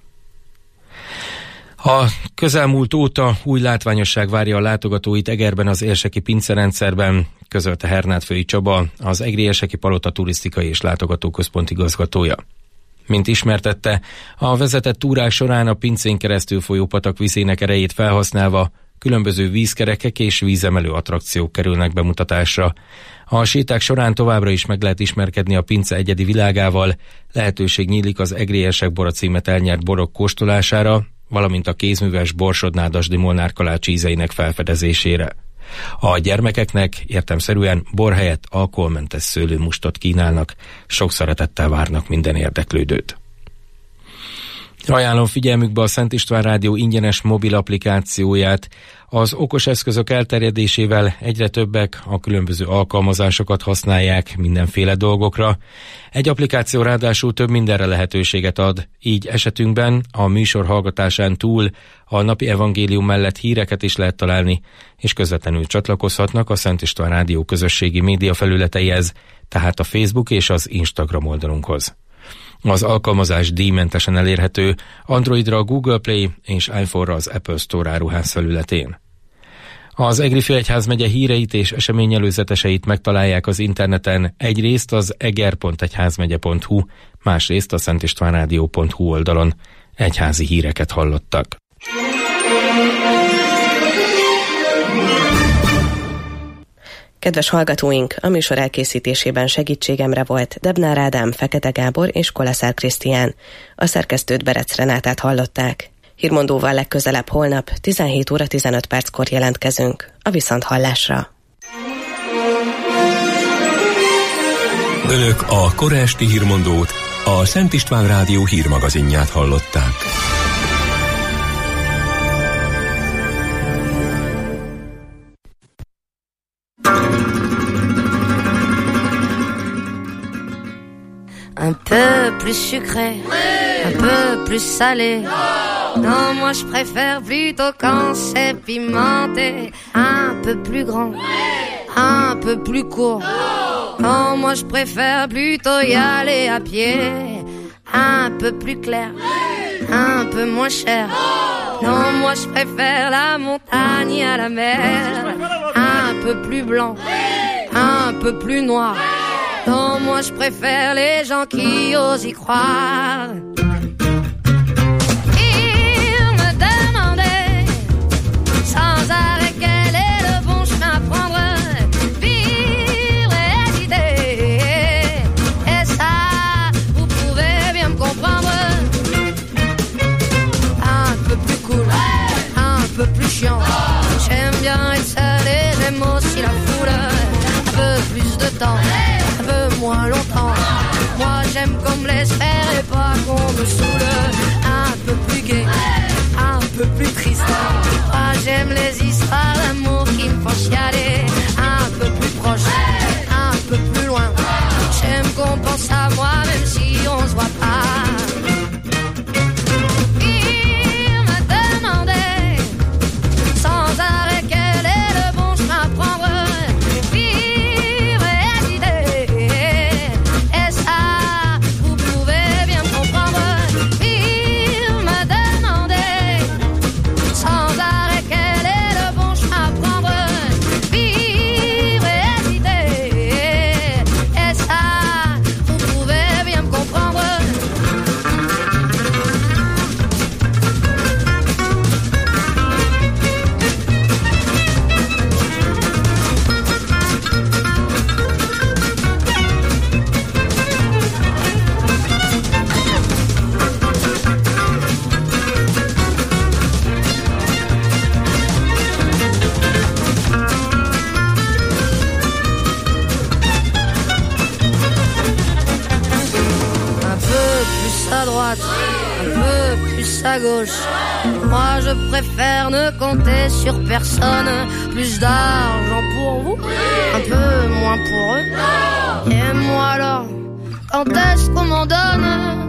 A közelmúlt óta új látványosság várja a látogatóit Egerben az érseki pincerendszerben, közölte Hernádfői Csaba, az Egri Érseki Palota turisztikai és látogatóközpont igazgatója. Mint ismertette, a vezetett túrák során a pincén keresztül folyó patak vizének erejét felhasználva különböző vízkerekek és vízemelő attrakciók kerülnek bemutatásra. A séták során továbbra is meg lehet ismerkedni a pince egyedi világával, lehetőség nyílik az Egri Érsek bora címet elnyert borok kóstolására, valamint a kézműves Borsod-Nádasdy Molnár kalács ízeinek felfedezésére. A gyermekeknek értelemszerűen bor helyett alkoholmentes szőlőmustot kínálnak, sok szeretettel várnak minden érdeklődőt. Ajánlom figyelmükbe a Szent István Rádió ingyenes mobil applikációját. Az okos eszközök elterjedésével egyre többek a különböző alkalmazásokat használják mindenféle dolgokra. Egy applikáció ráadásul több mindenre lehetőséget ad, így esetünkben a műsor hallgatásán túl a napi evangélium mellett híreket is lehet találni, és közvetlenül csatlakozhatnak a Szent István Rádió közösségi média felületeihez, tehát a Facebook és az Instagram oldalunkhoz. Az alkalmazás díjmentesen elérhető Androidra a Google Play és iPhone-ra az Apple Store áruház felületén. Az Egri Főegyházmegye híreit és eseményelőzeteseit megtalálják az interneten, egyrészt az eger pont egyházmegye pont hu, másrészt a szentistvánrádió pont hu oldalon. Egyházi híreket hallottak. Kedves hallgatóink, a műsor elkészítésében segítségemre volt Debnár Ádám, Fekete Gábor és Koleszár Krisztián. A szerkesztőt Berec Renátát hallották. Hírmondóval legközelebb holnap tizenhét óra tizenöt perckor jelentkezünk. A viszonthallásra. Önök a kora esti hírmondót, a Szent István Rádió hírmagazinját hallották. Un peu plus sucré, un peu plus salé. Non, moi je préfère plutôt quand c'est pimenté. Un peu plus grand, un peu plus court. Non, moi je préfère plutôt y aller à pied. Un peu plus clair, un peu moins cher. Non, moi je préfère la montagne à la mer. Un peu plus blanc, un peu plus noir. Non, moi je préfère les gens qui osent y croire. Ils me demandaient sans arrêt quel est le bon chemin à prendre. Vivre et hésiter, et ça, vous pouvez bien me comprendre. Un peu plus cool, un peu plus chiant. J'aime bien être seul et j'aime aussi la foule. Un peu plus de temps, moins longtemps. Moi j'aime qu'on me laisse faire et pas qu'on me saoule. Un peu plus gai, un peu plus triste. Moi j'aime les histoires d'amour qui me font chialer. Un peu plus proche, un peu plus loin. J'aime qu'on pense à moi même si on se voit pas. Il m'a demandé sans arrêt quel est le bon chemin à prendre. Vous pouvez droite, un peu plus à gauche. Moi je préfère ne compter sur personne. Plus d'argent pour vous, un peu moins pour eux. Et moi alors, quand est-ce qu'on m'en donne?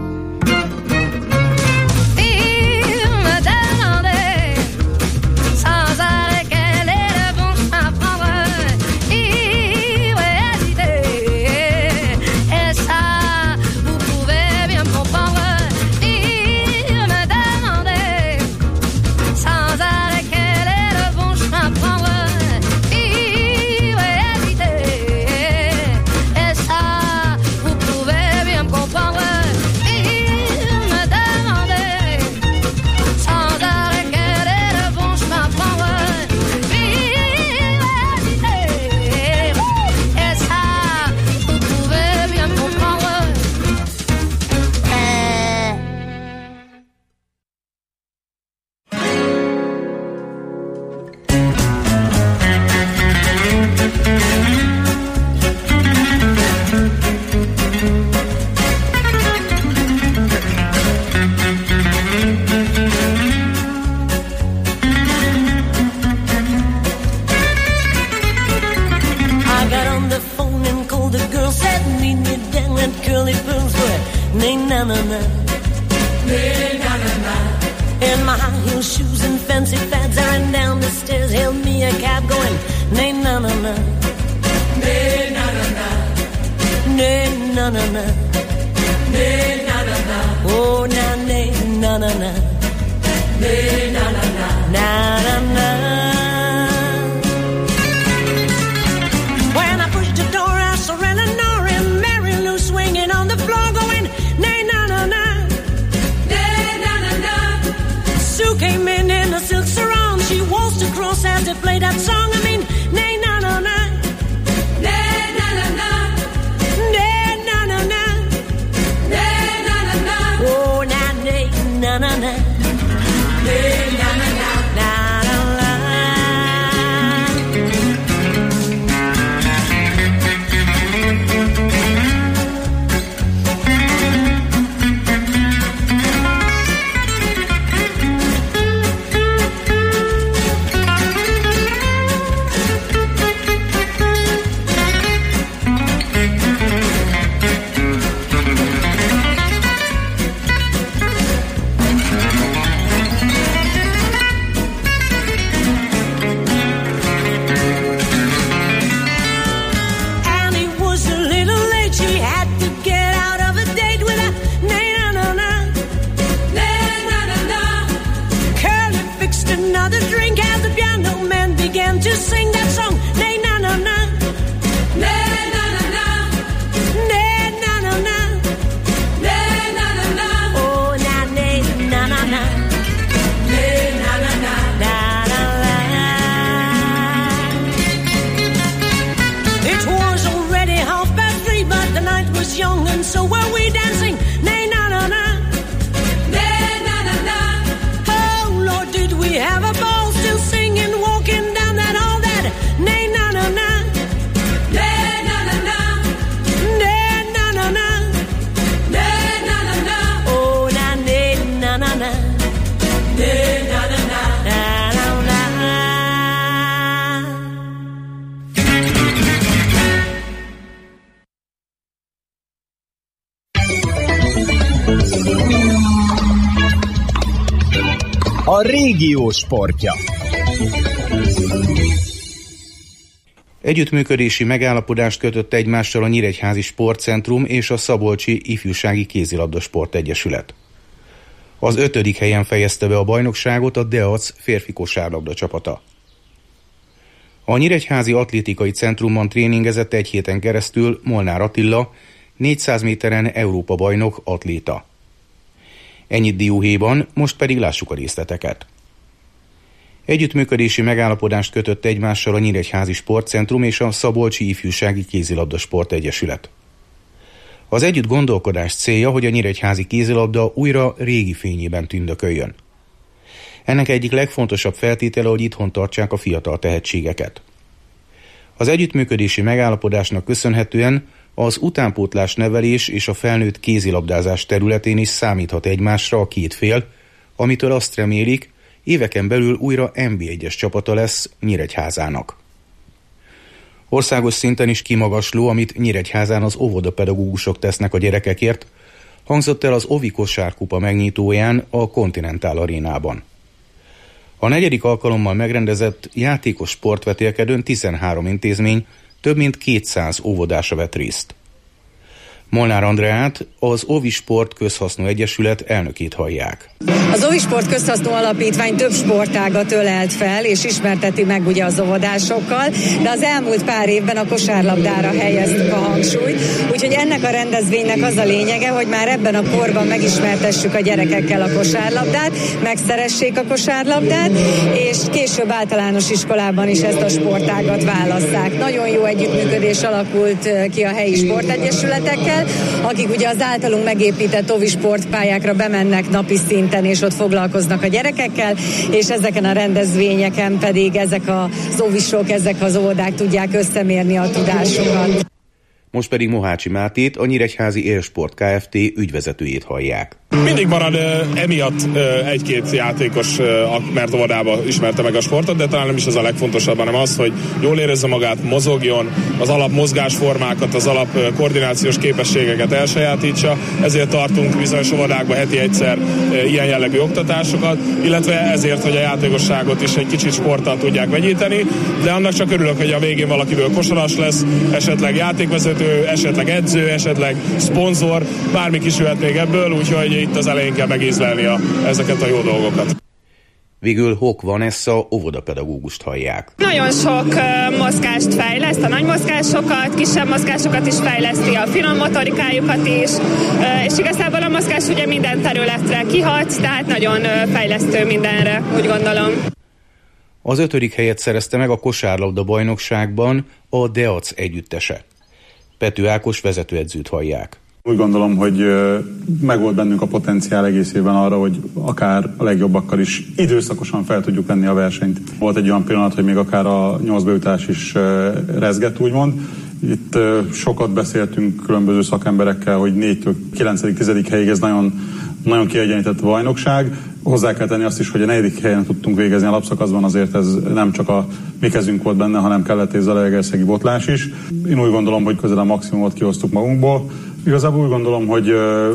A régió sportja. Együttműködési megállapodást kötött egymással a Nyíregyházi Sportcentrum és a Szabolcsi Ifjúsági Kézilabda Sportegyesület. Az ötödik helyen fejezte be a bajnokságot a Deac férfi kosárlabda csapata. A Nyíregyházi Atlétikai Centrumban tréningezett egy héten keresztül Molnár Attila, négyszáz méteren Európa bajnok atléta. Ennyit dióhéjban, most pedig lássuk a részleteket. Együttműködési megállapodást kötött egymással a Nyíregyházi Sportcentrum és a Szabolcsi Ifjúsági Kézilabda Sportegyesület. Az együtt gondolkodás célja, hogy a nyíregyházi kézilabda újra régi fényében tündököljön. Ennek egyik legfontosabb feltétele, hogy itthon tartsák a fiatal tehetségeket. Az együttműködési megállapodásnak köszönhetően Az utánpótlás nevelés és a felnőtt kézilabdázás területén is számíthat egymásra a két fél, amitől azt remélik, éveken belül újra en bé egyes csapata lesz Nyíregyházának. Országos szinten is kimagasló, amit Nyíregyházán az óvodapedagógusok tesznek a gyerekekért, hangzott el az Ovi kosárkupa megnyitóján a Continental Arénában. A negyedik alkalommal megrendezett játékos sportvetélkedőn tizenhárom intézmény, több mint kétszáz óvodása vett részt. Molnár Andreát, az Ovi Sport Közhasznú Egyesület elnökét hallják. Az Ovi Sport Közhasznú Alapítvány több sportágat ölelt fel, és ismerteti meg ugye az óvodásokkal, de az elmúlt pár évben a kosárlabdára helyeztük a hangsúlyt, úgyhogy ennek a rendezvénynek az a lényege, hogy már ebben a korban megismertessük a gyerekekkel a kosárlabdát, megszeressék a kosárlabdát, és később általános iskolában is ezt a sportágat válasszák. Nagyon jó együttműködés alakult ki a helyi sportegyesületekkel, akik ugye az általunk megépített Ovi sportpályákra bemennek napi szinten, és ott foglalkoznak a gyerekekkel, és ezeken a rendezvényeken pedig ezek az ovisok, ezek az óvodák tudják összemérni a tudásukat. Most pedig Mohácsi Mátét, a Nyíregyházi Élsport Kft. Ügyvezetőjét hallják. Mindig marad uh, emiatt uh, egy-két játékos, uh, mert óvodába ismerte meg a sportot, de talán nem is ez a legfontosabb, hanem az, hogy jól érezze magát, mozogjon, az alap mozgásformákat, az alap uh, koordinációs képességeket elsajátítsa, ezért tartunk bizonyos óvodákban heti egyszer uh, ilyen jellegű oktatásokat, illetve ezért, hogy a játékosságot is egy kicsit sporttal tudják vegyíteni, de annak csak örülök, hogy a végén valakiből kosaras lesz, esetleg játékvezető, esetleg edző, esetleg szponzor, bármi kisülhet még ebből, úgyhogy itt az elején kell megízlelni a, ezeket a jó dolgokat. Végül Hok Vanessa óvodapedagógust hallják. Nagyon sok uh, mozgást fejleszt, a nagy mozgásokat, kisebb mozgásokat is fejleszti, a finom motorikájukat is, uh, és igazából a mozgás ugye minden területre kihat, tehát nagyon uh, fejlesztő mindenre, úgy gondolom. Az ötödik helyet szerezte meg a kosárlabda bajnokságban a Deac együttese. Pető Ákos vezetőedzőt hallják. Úgy gondolom, hogy megvolt bennünk a potenciál egész évben arra, hogy akár a legjobbakkal is időszakosan fel tudjuk venni a versenyt. Volt egy olyan pillanat, hogy még akár a nyolcba jutás is rezgett, úgymond. Itt sokat beszéltünk különböző szakemberekkel, hogy négytől kilencedik-tizedik helyig ez nagyon, nagyon kiegyenlített a bajnokság. Hozzá kell tenni azt is, hogy a negyedik helyen tudtunk végezni a lapszakaszban, azért ez nem csak a mi kezünk volt benne, hanem kellett egy zalaegerszegi botlás is. Én úgy gondolom, hogy közel a maximumot kihoztuk magunkból. Igazából úgy gondolom, hogy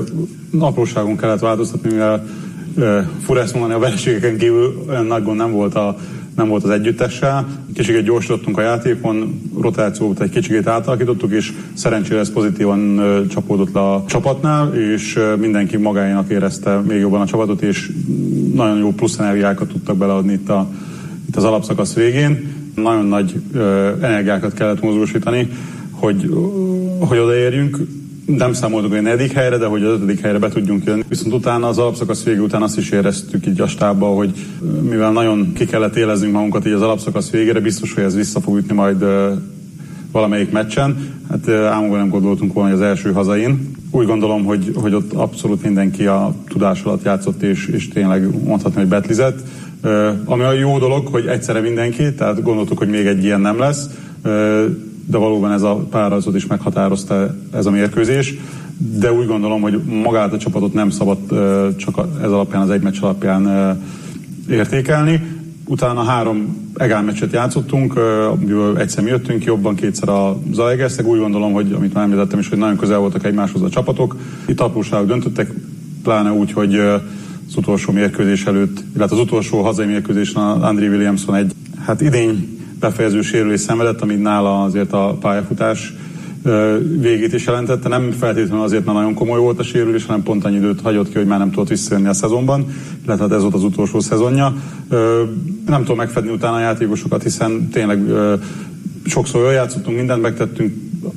uh, apróságon kellett változtatni, mivel uh, fura ezt mondani, a vereségeken kívül olyan nagy gond nem volt, a, nem volt az együttessel. Kicsit gyorsítottunk a játékon, rotációt egy kicsit átalakítottuk, és szerencsére ez pozitívan uh, csapódott le a csapatnál, és uh, mindenki magáénak érezte még jobban a csapatot, és nagyon jó plusz energiákat tudtak beleadni itt, a, itt az alapszakasz végén. Nagyon nagy uh, energiákat kellett mozgósítani, hogy, uh, hogy odaérjünk. Nem számoltuk a negyedik helyre, de hogy az ötödik helyre be tudjunk jönni. Viszont utána az alapszakasz vége után azt is éreztük így a stábban, hogy mivel nagyon ki kellett éleznünk magunkat így az alapszakasz végére, biztos, hogy ez vissza fog ütni majd uh, valamelyik meccsen. Hát uh, álmokban nem gondoltunk volna, hogy az első hazain. Úgy gondolom, hogy, hogy ott abszolút mindenki a tudás alatt játszott, és, és tényleg mondhatni, hogy betlizett. Uh, ami a jó dolog, hogy egyszerre mindenki, tehát gondoltuk, hogy még egy ilyen nem lesz. Uh, de valóban ez a párazat is meghatározta ez a mérkőzés, de úgy gondolom, hogy magát a csapatot nem szabad csak ez alapján, az egy meccs alapján értékelni. Utána három egál meccset játszottunk, amiből egyszer mi jöttünk jobban, kétszer a Zalaegerszeg. Úgy gondolom, hogy amit már említettem is, hogy nagyon közel voltak egymáshoz a csapatok. Itt apróságok döntöttek, pláne úgy, hogy az utolsó mérkőzés előtt, illetve az utolsó hazai mérkőzésen Andrew Williamson egy hát idény befejező sérülés szenvedett, ami nála azért a pályafutás végét is jelentette. Nem feltétlenül azért, mert nagyon komoly volt a sérülés, hanem pont annyi időt hagyott ki, hogy már nem tudott visszajönni a szezonban, illetve hát ez volt az utolsó szezonja. Nem tudom megfedni utána a játékosokat, hiszen tényleg sokszor jól játszottunk, mindent megtettünk,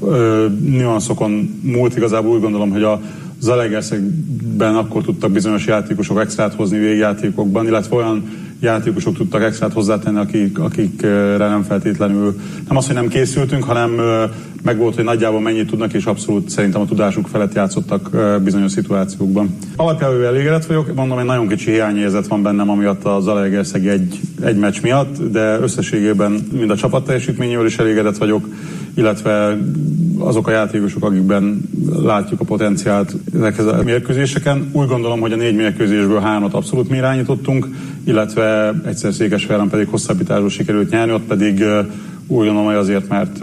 nüanszokon múlt. Igazából úgy gondolom, hogy a Zalaegerszegben akkor tudtak bizonyos játékosok extrát hozni végjátékokban, illetve olyan játékosok tudtak extrát hozzátenni, akik, akikre nem feltétlenül, nem az, hogy nem készültünk, hanem meg volt, hogy nagyjából mennyit tudnak, és abszolút szerintem a tudásuk felett játszottak bizonyos szituációkban. Alapjából elégedett vagyok, mondom, egy nagyon kicsi hiányérzet van bennem, amiatt a Zalaegerszegi egy, egy meccs miatt, de összességében mind a csapat teljesítményével is elégedett vagyok, illetve azok a játékosok, akikben látjuk a potenciált ezekhez a mérkőzéseken. Úgy gondolom, hogy a négy mérkőzésből hármat abszolút mi irányítottunk, illetve egyszer Székesfehérváron pedig hosszabbításból sikerült nyerni, ott pedig úgy gondolom, hogy azért, mert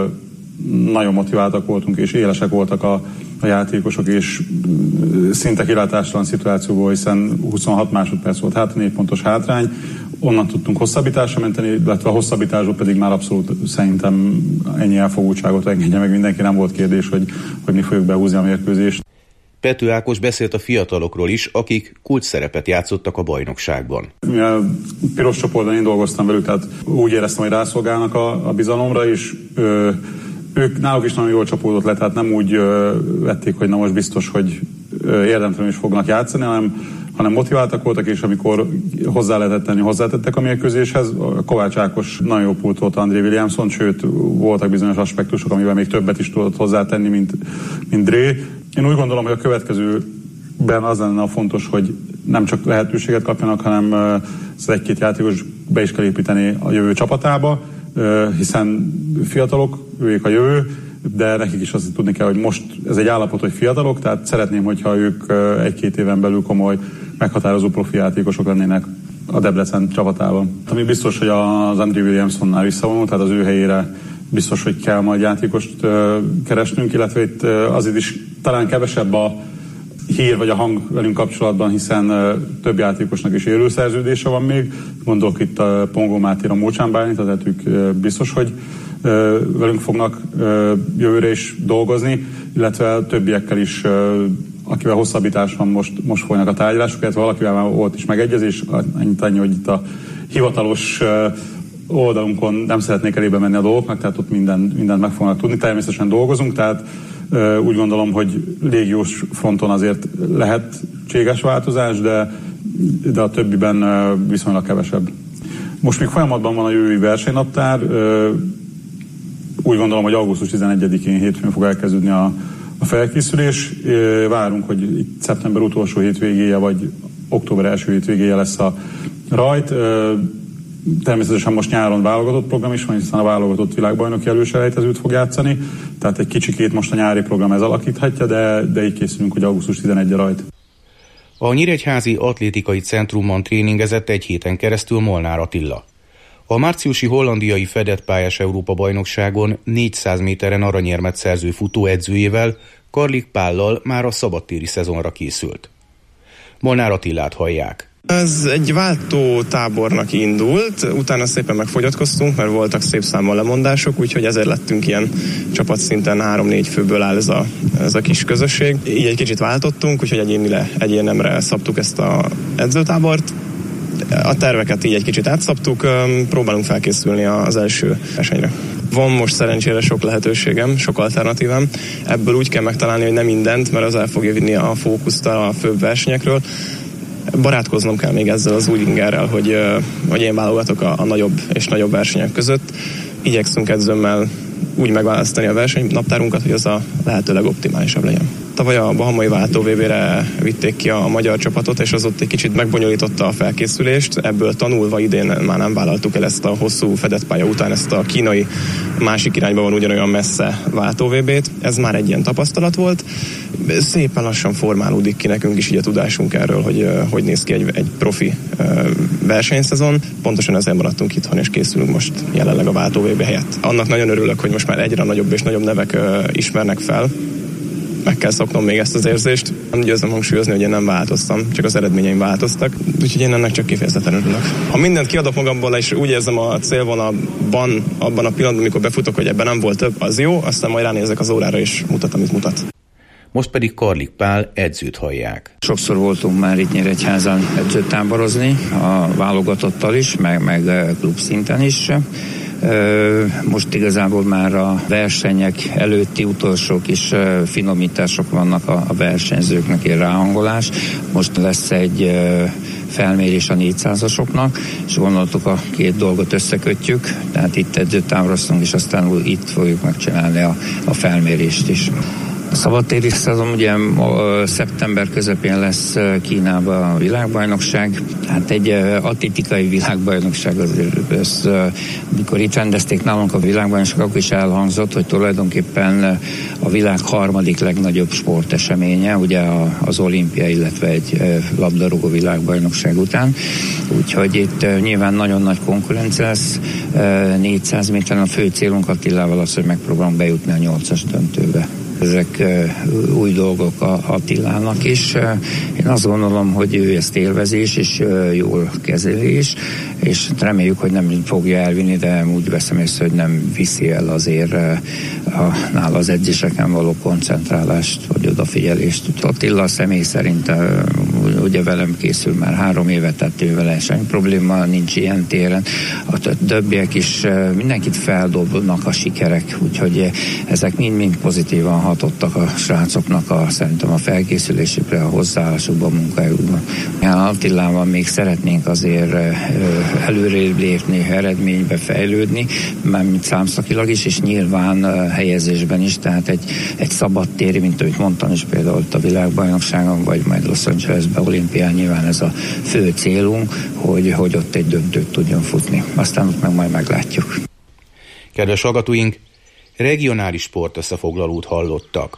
nagyon motiváltak voltunk, és élesek voltak a, a játékosok, és szinte kilátástalan szituációból, hiszen huszonhat másodperc volt hát, négy pontos hátrány, onnan tudtunk hosszabbításra menteni, illetve a hosszabbításból pedig már abszolút szerintem ennyi elfogultságot engedje meg mindenki, nem volt kérdés, hogy, hogy mi fogjuk behúzni a mérkőzést. Pető Ákos beszélt a fiatalokról is, akik kulcs szerepet játszottak a bajnokságban. Mivel piros csoportban én dolgoztam velük, tehát úgy éreztem, hogy rászolgálnak a, a bizalomra, és ö, ők náluk is nagyon jól csapódott le, tehát nem úgy ö, vették, hogy na most biztos, hogy ö, érdemtelen is fognak játszani, hanem, hanem motiváltak voltak, és amikor hozzá lehetett tenni, hozzátettek a mérkőzéshez. Kovács Ákos nagyon jó pultolta André Williamson, sőt voltak bizonyos aspektusok, amivel még többet is tudott hozzátenni, mint, mint Dré. Én úgy gondolom, hogy a következőben az lenne a fontos, hogy nem csak lehetőséget kapjanak, hanem az egy-két játékos be is kell építeni a jövő csapatába, hiszen fiatalok, ők a jövő, de nekik is azt tudni kell, hogy most ez egy állapot, hogy fiatalok, tehát szeretném, hogyha ők egy-két éven belül komoly, meghatározó profi játékosok lennének a Debrecen csapatában. Ami biztos, hogy az André Williamsonnál visszavonult, tehát az ő helyére biztos, hogy kell majd játékost keresnünk, illetve itt azért is talán kevesebb a hír vagy a hang velünk kapcsolatban, hiszen több játékosnak is élő szerződése van még. Gondolok itt a Pongó Mátéra, Mócsán Bálint, tehát ők biztos, hogy velünk fognak jövőre is dolgozni, illetve többiekkel is, akivel hosszabbítás van, most, most folynak a tárgyalások, illetve valakivel már volt is megegyezés, annyit annyi, hogy itt a hivatalos oldalunkon nem szeretnék elébe menni a dolgoknak, tehát ott minden, mindent meg fognak tudni. Természetesen dolgozunk, tehát uh, úgy gondolom, hogy légiós fronton azért lehetséges változás, de, de a többiben uh, viszonylag kevesebb. Most még folyamatban van a jövői versenynaptár. Uh, úgy gondolom, hogy augusztus tizenegyedikén hétfőn fog elkezdődni a, a felkészülés. Uh, várunk, hogy itt szeptember utolsó hétvégéje, vagy október első hétvégéje lesz a rajt. Uh, Természetesen most nyáron válogatott program is van, hiszen a válogatott világbajnoki előselejtezőt fog játszani, tehát egy kicsikét most a nyári program ez alakíthatja, de, de így készülünk, hogy augusztus tizenegyedike rajt. A Nyíregyházi Atlétikai Centrumban tréningezett egy héten keresztül Molnár Attila. A márciusi hollandiai fedett pályás Európa-bajnokságon négyszáz méteren aranyérmet szerző futóedzőjével, Karlik Pállal már a szabadtéri szezonra készült. Molnár Attilát hallják. Ez egy váltó tábornak indult, utána szépen megfogyatkoztunk, mert voltak szép számmal lemondások, úgyhogy ezért lettünk ilyen csapatszinten három-négy főből áll ez a, ez a kis közösség. Így egy kicsit váltottunk, úgyhogy egyénile, egyénemre szabtuk ezt a edzőtábort. A terveket így egy kicsit átszabtuk, próbálunk felkészülni az első versenyre. Van most szerencsére sok lehetőségem, sok alternatívám. Ebből úgy kell megtalálni, hogy nem mindent, mert az el fogja vinni a fókuszt a főbb versenyekről. Barátkoznom kell még ezzel az új ingerrel, hogy, hogy én válogatok a, a nagyobb és nagyobb versenyek között. Igyekszünk edzőmmel úgy megválasztani a versenynaptárunkat, hogy az a lehető legoptimálisabb legyen. Tavaly a bahamai váltó vé bé-re vitték ki a magyar csapatot, és az ott egy kicsit megbonyolította a felkészülést. Ebből tanulva idén már nem vállaltuk el ezt a hosszú fedett pálya után, ezt a kínai másik irányba van ugyanolyan messze váltó vé bé-t. Ez már egy ilyen tapasztalat volt. Szépen lassan formálódik ki nekünk is így a tudásunk erről, hogy hogy néz ki egy, egy profi versenyszezon. Pontosan ezért maradtunk itthon, és készülünk most jelenleg a váltó vé bé helyett. Annak nagyon örülök, hogy most már egyre nagyobb és nagyobb nevek ismernek fel. Meg kell szoknom még ezt az érzést. Nem győzöm hangsúlyozni, hogy én nem változtam, csak az eredményeim változtak. Úgyhogy én ennek csak kifejezetten örülök. Ha mindent kiadok magamból, és úgy érzem a célvonalban, abban a pillanatban, amikor befutok, hogy ebben nem volt több, az jó, aztán majd ránézek az órára, és mutat, amit mutat. Most pedig Karlik Pál edzőt hallják. Sokszor voltunk már itt Nyíregyházán edzőt táborozni, a válogatottal is, meg, meg klub szinten is. Most igazából már a versenyek előtti utolsó kis finomítások vannak a versenyzőknek, egy ráhangolás. Most lesz egy felmérés a négyszázasoknak, és gondoltuk a két dolgot összekötjük, tehát itt edzőt táboroztunk, és aztán itt fogjuk megcsinálni a, a felmérést is. A szabadtéri szezon ugye szeptember közepén lesz Kínában a világbajnokság. Hát egy atlétikai világbajnokság azért, ez, mikor itt rendezték nálunk a világbajnokság, akkor is elhangzott, hogy tulajdonképpen a világ harmadik legnagyobb sporteseménye, ugye az olimpia, illetve egy labdarúgó világbajnokság után. Úgyhogy itt nyilván nagyon nagy konkurencia lesz. négyszáz méteren a fő célunk Attilával az, hogy megpróbálunk bejutni a nyolcas döntőbe. Ezek uh, új dolgok a Attilának is. Uh, én azt gondolom, hogy ő ezt élvezi is, és uh, jól kezeli is, és reméljük, hogy nem fogja elvinni, de úgy veszem észre, hogy nem viszi el azért uh, a, nála az edzéseken való koncentrálást, vagy odafigyelést. Attila személy szerint uh, ugye velem készül már három évet, tehát ő vele semmi probléma nincs ilyen téren. A többiek is uh, mindenkit feldobnak a sikerek, úgyhogy uh, ezek mind-mind pozitívan hatottak a srácoknak a, szerintem a felkészülésükre, a hozzáállásukban, a munkájukban. Attilával még szeretnénk azért előrébb lépni, eredménybe fejlődni, mármint számszakilag is, és nyilván helyezésben is, tehát egy, egy szabadtéri, mint ahogy mondtam is például a világbajnokságon, vagy majd Los Angelesben, olimpián, nyilván ez a fő célunk, hogy, hogy ott egy döntőt tudjon futni. Aztán ott meg majd meglátjuk. Kedves hallgatóink, regionális sportösszefoglalót hallottak.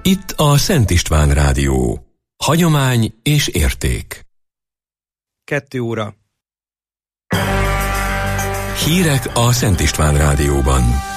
Itt a Szent István Rádió. Hagyomány és érték. Kettő óra. Hírek a Szent István Rádióban.